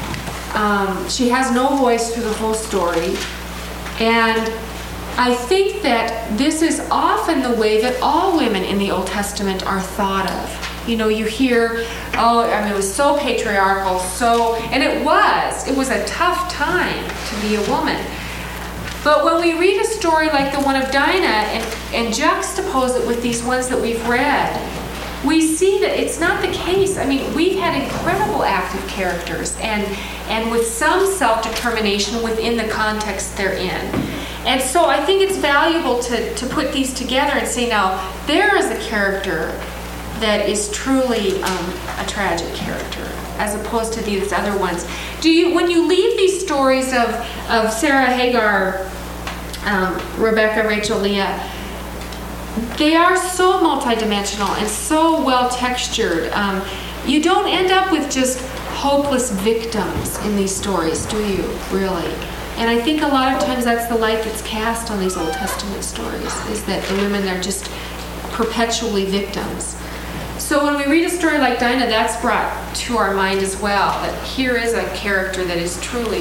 She has no voice through the whole story. And I think that this is often the way that all women in the Old Testament are thought of. You hear, it was so patriarchal, and it was a tough time to be a woman. But when we read a story like the one of Dinah and juxtapose it with these ones that we've read, we see that it's not the case. We've had incredible active characters and with some self-determination within the context they're in. And so I think it's valuable to put these together and say, now, there is a character that is truly a tragic character, as opposed to these other ones. When you leave these stories of Sarah, Hagar, Rebecca, Rachel, Leah, they are so multidimensional and so well textured. You don't end up with just hopeless victims in these stories, do you, really? And I think a lot of times that's the light that's cast on these Old Testament stories, is that the women are just perpetually victims. So when we read a story like Dinah, that's brought to our mind as well, that here is a character that is truly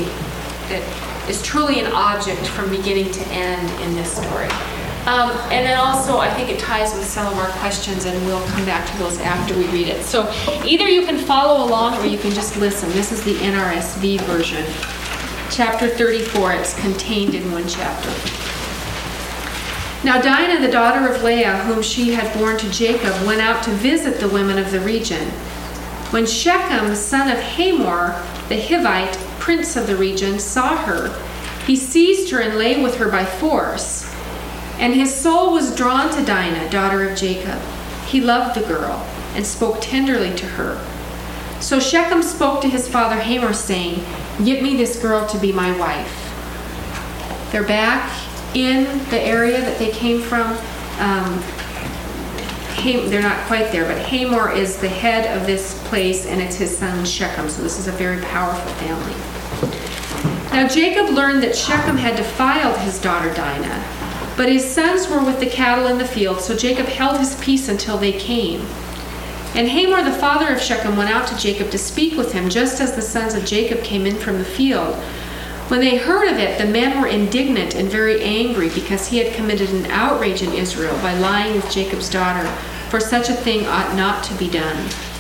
an object from beginning to end in this story. And then also, I think it ties with some of our questions, and we'll come back to those after we read it. So either you can follow along or you can just listen. This is the NRSV version. Chapter 34, it's contained in one chapter. Now Dinah, the daughter of Leah, whom she had borne to Jacob, went out to visit the women of the region. When Shechem, son of Hamor, the Hivite, prince of the region, saw her, he seized her and lay with her by force. And his soul was drawn to Dinah, daughter of Jacob. He loved the girl and spoke tenderly to her. So Shechem spoke to his father Hamor, saying, "Get me this girl to be my wife." They're back in the area that they came from. They're not quite there, but Hamor is the head of this place, and it's his son Shechem. So this is a very powerful family. Now Jacob learned that Shechem had defiled his daughter Dinah, but his sons were with the cattle in the field, so Jacob held his peace until they came. And Hamor, the father of Shechem, went out to Jacob to speak with him, just as the sons of Jacob came in from the field. When they heard of it, the men were indignant and very angry, because he had committed an outrage in Israel by lying with Jacob's daughter, for such a thing ought not to be done.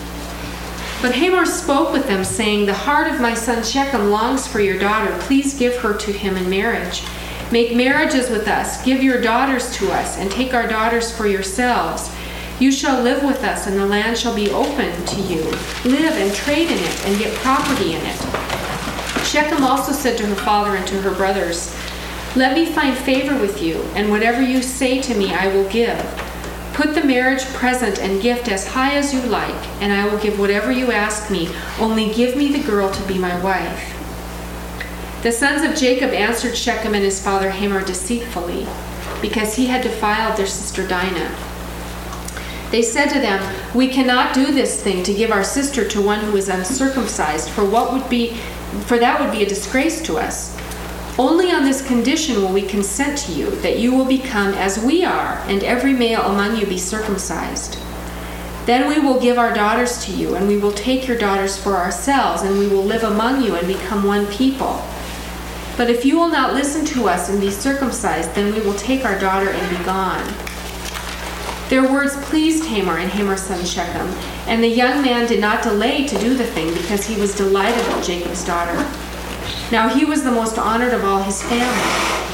But Hamor spoke with them, saying, "The heart of my son Shechem longs for your daughter. Please give her to him in marriage. Make marriages with us, give your daughters to us, and take our daughters for yourselves. You shall live with us, and the land shall be open to you. Live and trade in it, and get property in it." Shechem also said to her father and to her brothers, "Let me find favor with you, and whatever you say to me I will give. Put the marriage present and gift as high as you like, and I will give whatever you ask me. Only give me the girl to be my wife." The sons of Jacob answered Shechem and his father Hamor deceitfully, because he had defiled their sister Dinah. They said to them, "We cannot do this thing to give our sister to one who is uncircumcised, for that would be a disgrace to us. Only on this condition will we consent to you, that you will become as we are, and every male among you be circumcised. Then we will give our daughters to you, and we will take your daughters for ourselves, and we will live among you and become one people. But if you will not listen to us and be circumcised, then we will take our daughter and be gone." Their words pleased Hamor and Hamor's son Shechem, and the young man did not delay to do the thing, because he was delighted with Jacob's daughter. Now he was the most honored of all his family.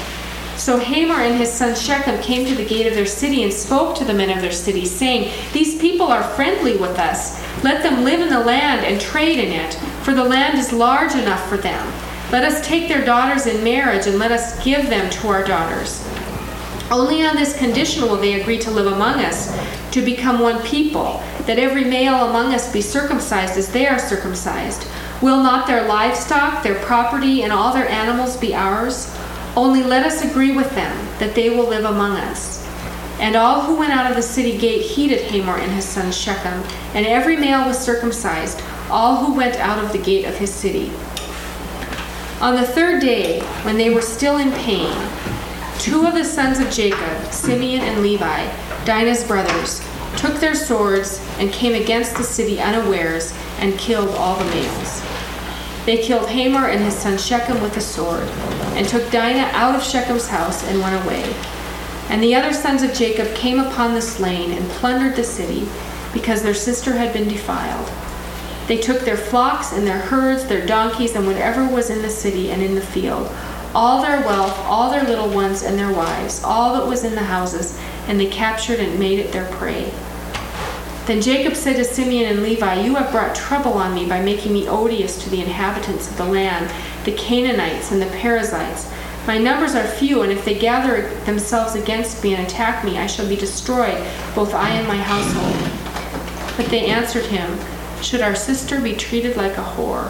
So Hamor and his son Shechem came to the gate of their city and spoke to the men of their city, saying, "These people are friendly with us. Let them live in the land and trade in it, for the land is large enough for them. Let us take their daughters in marriage, and let us give them to our daughters. Only on this condition will they agree to live among us, to become one people, that every male among us be circumcised as they are circumcised. Will not their livestock, their property, and all their animals be ours? Only let us agree with them, that they will live among us. And all who went out of the city gate heeded Hamor and his son Shechem, and every male was circumcised, all who went out of the gate of his city. On the third day, when they were still in pain, 2 of the sons of Jacob, Simeon and Levi, Dinah's brothers, took their swords and came against the city unawares and killed all the males. They killed Hamor and his son Shechem with the sword, and took Dinah out of Shechem's house and went away. And the other sons of Jacob came upon the slain and plundered the city, because their sister had been defiled. They took their flocks and their herds, their donkeys, and whatever was in the city and in the field, all their wealth, all their little ones and their wives, all that was in the houses, and they captured and made it their prey. Then Jacob said to Simeon and Levi, "You have brought trouble on me by making me odious to the inhabitants of the land, the Canaanites and the Perizzites. My numbers are few, and if they gather themselves against me and attack me, I shall be destroyed, both I and my household." But they answered him, "Should our sister be treated like a whore?"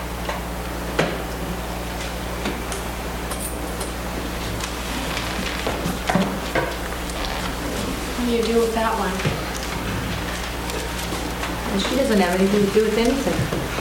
What do you do with that one? And she doesn't have anything to do with anything.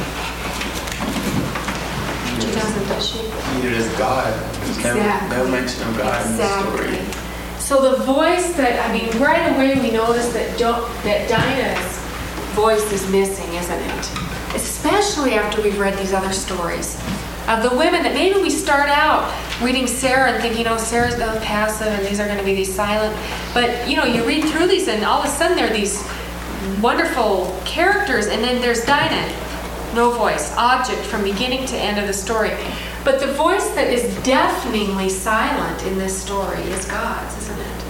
She doesn't, does she? Neither does God. There's Exactly. no mention of God in the story. So the voice that, I mean, right away we notice that Dinah's voice is missing, isn't it? Especially after we've read these other stories of the women that maybe we start out reading Sarah and thinking, oh, Sarah's passive and these are going to be these silent. But, you read through these and all of a sudden there are these wonderful characters, and then there's Dinah, no voice, object from beginning to end of the story. But the voice that is deafeningly silent in this story is God's, isn't it?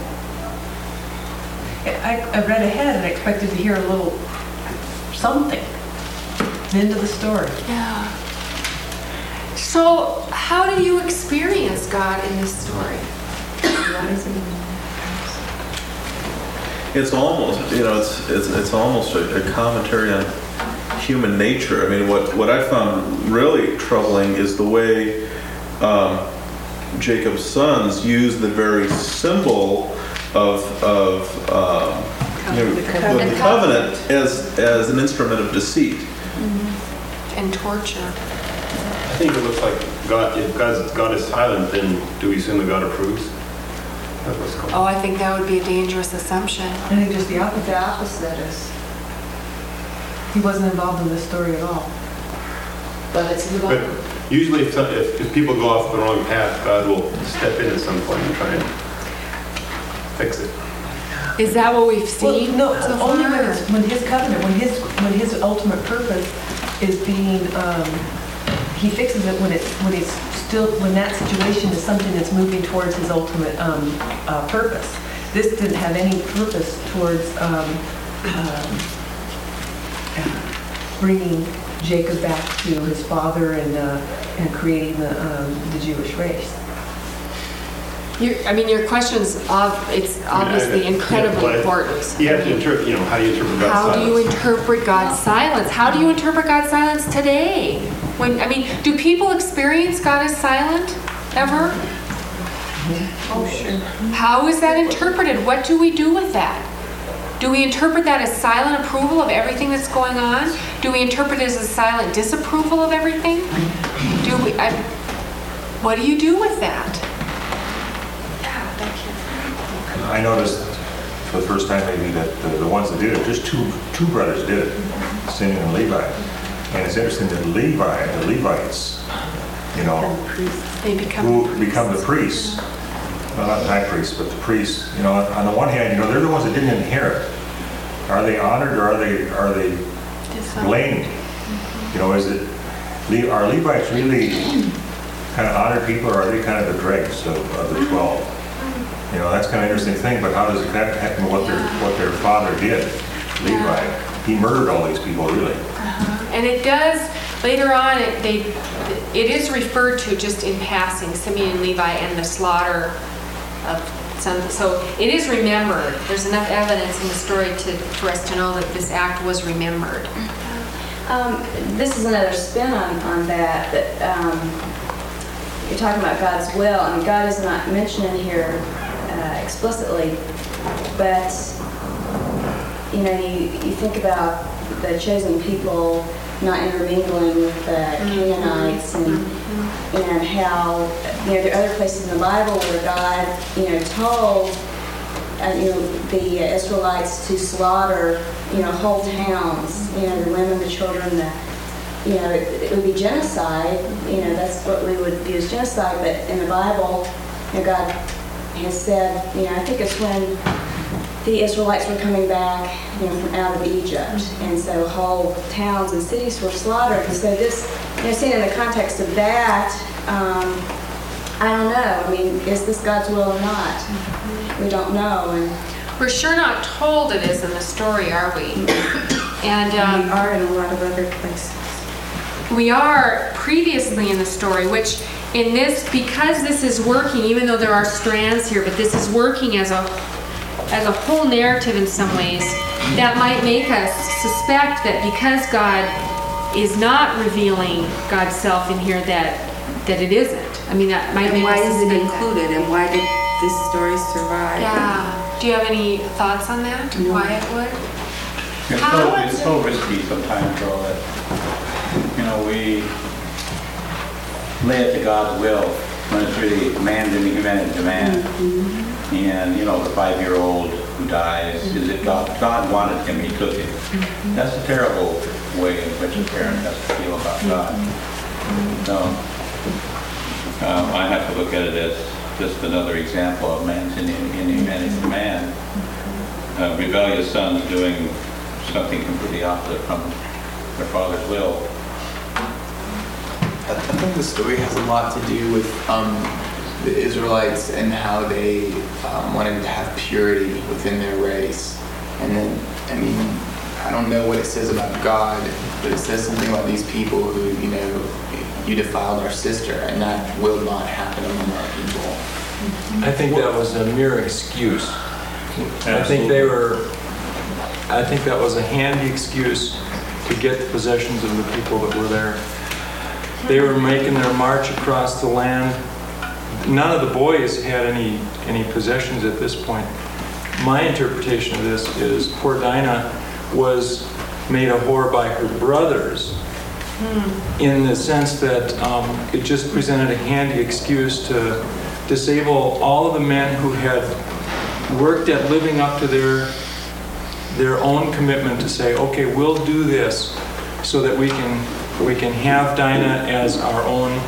I read ahead and expected to hear a little something. The end of the story. Yeah. So, how do you experience God in this story? It's almost, it's almost a commentary on human nature. I mean, what I found really troubling is the way Jacob's sons use the very symbol of the covenant as an instrument of deceit. And torture. I think it looks like if God is silent, then do we assume that God approves? That's what's called. Oh, I think that would be a dangerous assumption. I think just the opposite is he wasn't involved in this story at all. But it's in the Bible. But usually if people go off the wrong path, God will step in at some point and try and fix it. Is that what we've seen? Well, no, so only when his covenant, when his ultimate purpose is being, he fixes it when that situation is something that's moving towards his ultimate purpose. This didn't have any purpose towards bringing Jacob back to his father and creating the Jewish race. Your question's it's obviously incredibly important. You have to interpret, how do you interpret God's silence? How do you interpret God's silence? How do you interpret God's silence today? Do people experience God as silent ever? Oh, sure. How is that interpreted? What do we do with that? Do we interpret that as silent approval of everything that's going on? Do we interpret it as a silent disapproval of everything? What do you do with that? I noticed for the first time maybe that the ones that did it, just two brothers did it, Simeon and Levi. And it's interesting that the Levites, they become the priests. Well, not the high priests, but the priests. On the one hand, they're the ones that didn't inherit. Are they honored or are they blamed? Are Levites really kind of honored people, or are they kind of the dregs of the 12? That's kind of an interesting thing, but how does it happen what their father did, Levi? He murdered all these people, really. And it does, later on, it is referred to just in passing, Simeon and Levi and the slaughter of son. So it is remembered. There's enough evidence in the story for us to know that this act was remembered. This is another spin on that you're talking about God's will. I mean, God is not mentioned in here explicitly, but you think about the chosen people not intermingling with the Canaanites, and how there are other places in the Bible where God told the Israelites to slaughter whole towns, the women, the children, it would be genocide. That's what we would view as genocide. But in the Bible, God has said, I think it's when the Israelites were coming back, from out of Egypt, and so whole towns and cities were slaughtered. And so this, seen in the context of that, I don't know. I mean, is this God's will or not? We don't know. And we're sure not told it is in the story, are we? And we are in a lot of other places. We are previously in the story, which in this, because this is working, even though there are strands here, but this is working as a whole narrative in some ways, that might make us suspect that because God is not revealing God's self in here, that it isn't. I mean, that might make us suspect. Why is it included, and why did this story survive? Yeah. Do you have any thoughts on that? No. Why it would? It's so risky sometimes, though, that we lay it to God's will when it's really man doing humanity to man. And the 5-year-old who dies, is it God wanted him, he took him. That's a terrible way in which a parent has to feel about God. So I have to look at it as just another example of man's inhumanity to man. Rebellious sons doing something completely opposite from their father's will. I think the story has a lot to do with the Israelites and how they wanted to have purity within their race. And then, I don't know what it says about God, but it says something about these people who, you defiled our sister, and that will not happen among our people. I think that was a mere excuse. I think that was a handy excuse to get the possessions of the people that were there. They were making their march across the land. None of the boys had any possessions at this point. My interpretation of this is poor Dinah was made a whore by her brothers, in the sense that it just presented a handy excuse to disable all of the men who had worked at living up to their own commitment to say, okay, we'll do this so that we can have Dinah as our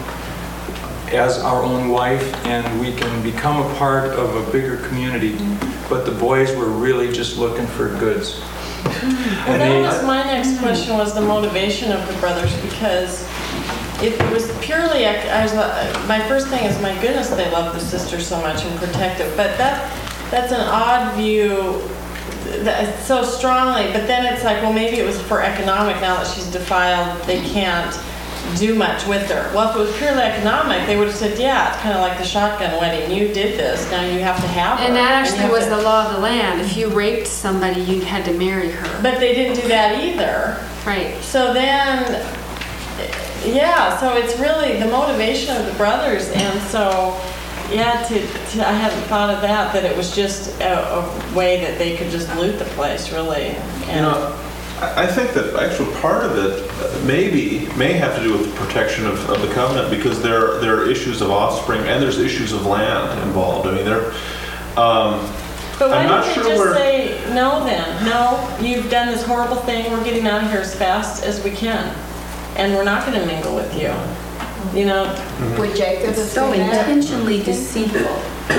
own wife, and we can become a part of a bigger community. But the boys were really just looking for goods. Well, that was my next question, was the motivation of the brothers, because if it was purely, my first thing is, my goodness, they love the sister so much and protective. But that's an odd view, so strongly. But then it's like, well, maybe it was for economic. Now that she's defiled, they can't do much with her. Well, if it was purely economic, they would have said, yeah, it's kind of like the shotgun wedding. You did this, now you have to have her. And that actually was the law of the land. If you raped somebody, you had to marry her. But they didn't do that either. Right. So then, yeah, so it's really the motivation of the brothers. And so, yeah, I hadn't thought of that it was just a way that they could just loot the place, really. And I think that actually part of it may have to do with the protection of the covenant, because there are issues of offspring and there's issues of land involved. I mean, but why don't we just say no then? No, you've done this horrible thing. We're getting out of here as fast as we can, and we're not going to mingle with you. Would Jacob so intentionally deceitful?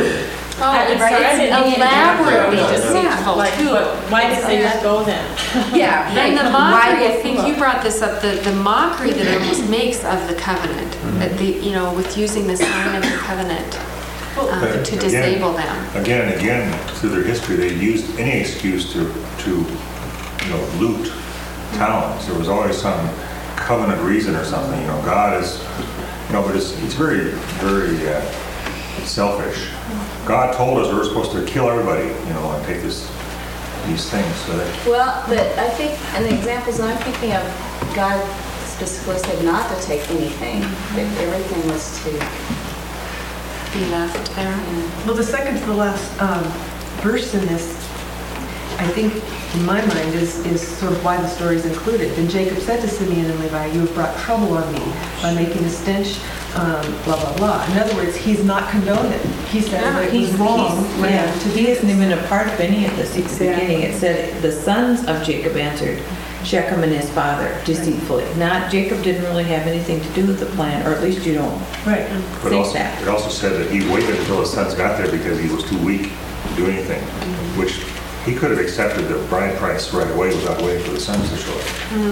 Elaborately deceitful too. Why did they just go then? Yeah, and the mockery. I think you brought this up. The mockery that it almost makes of the covenant, that with using the sign of the covenant to disable them. Again and again, through their history, they used any excuse to loot towns. There was always some covenant reason or something. God is, but it's very, very selfish. God told us we were supposed to kill everybody, you know, and take these things. So that, Well, but I think, and the examples I'm thinking of, God specifically said not to take anything, that everything was to Be left there. Well, the second to the last verse in this, I think, in my mind, is sort of why the story is included. Then Jacob said to Simeon and Levi, "You have brought trouble on me by making a stench, blah, blah, blah." In other words, he's not condoned it. He said that it was wrong for him to do He isn't this. even a part of any of this. At the beginning, it said, the sons of Jacob answered Shechem and his father deceitfully. Not, Jacob didn't really have anything to do with the plan, or at least you don't Right. but think also, that. it also said that he waited until his sons got there because he was too weak to do anything, which he could have accepted the bride price right away without waiting for the sons to show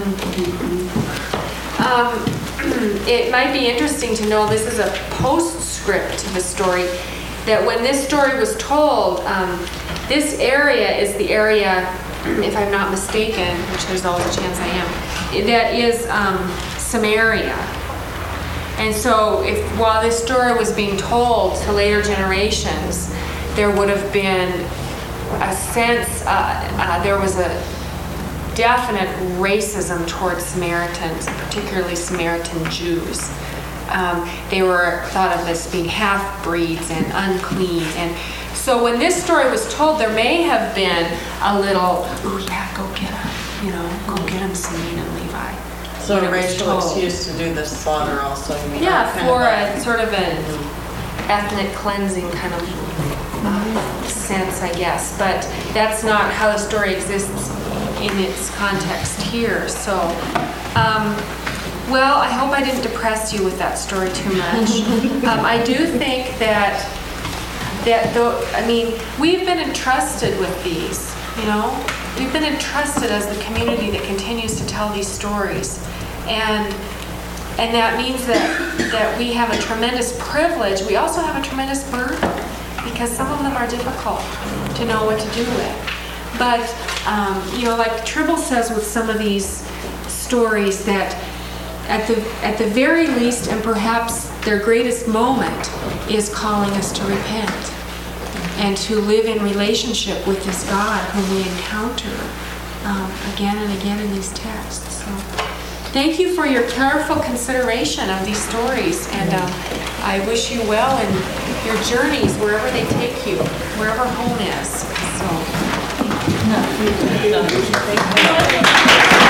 up. It might be interesting to know, this is a postscript to the story, that when this story was told, this area is the area, if I'm not mistaken, which there's always a chance I am, that is Samaria. And so while this story was being told to later generations, there would have been a sense, there was a definite racism towards Samaritans, particularly Samaritan Jews. They were thought of as being half-breeds and unclean. And so when this story was told, there may have been a little, oh yeah, go get him, you know, go get him, Simeon and Levi. So when a it was racial told. excuse to do this slaughter also, you mean? Yeah, kind for of a sort of an ethnic cleansing kind of sense, I guess. But that's not how the story exists in its context here. So, well, I hope I didn't depress you with that story too much. I do think that though, I mean, we've been entrusted with these, you know? We've been entrusted as the community that continues to tell these stories. And that means that we have a tremendous privilege. We also have a tremendous burden, because some of them are difficult to know what to do with. But, you know, like Tribble says with some of these stories, that at the very least, and perhaps their greatest moment, is calling us to repent and to live in relationship with this God whom we encounter again and again in these texts. So thank you for your careful consideration of these stories, and I wish you well in your journeys wherever they take you, wherever home is. So, thank you.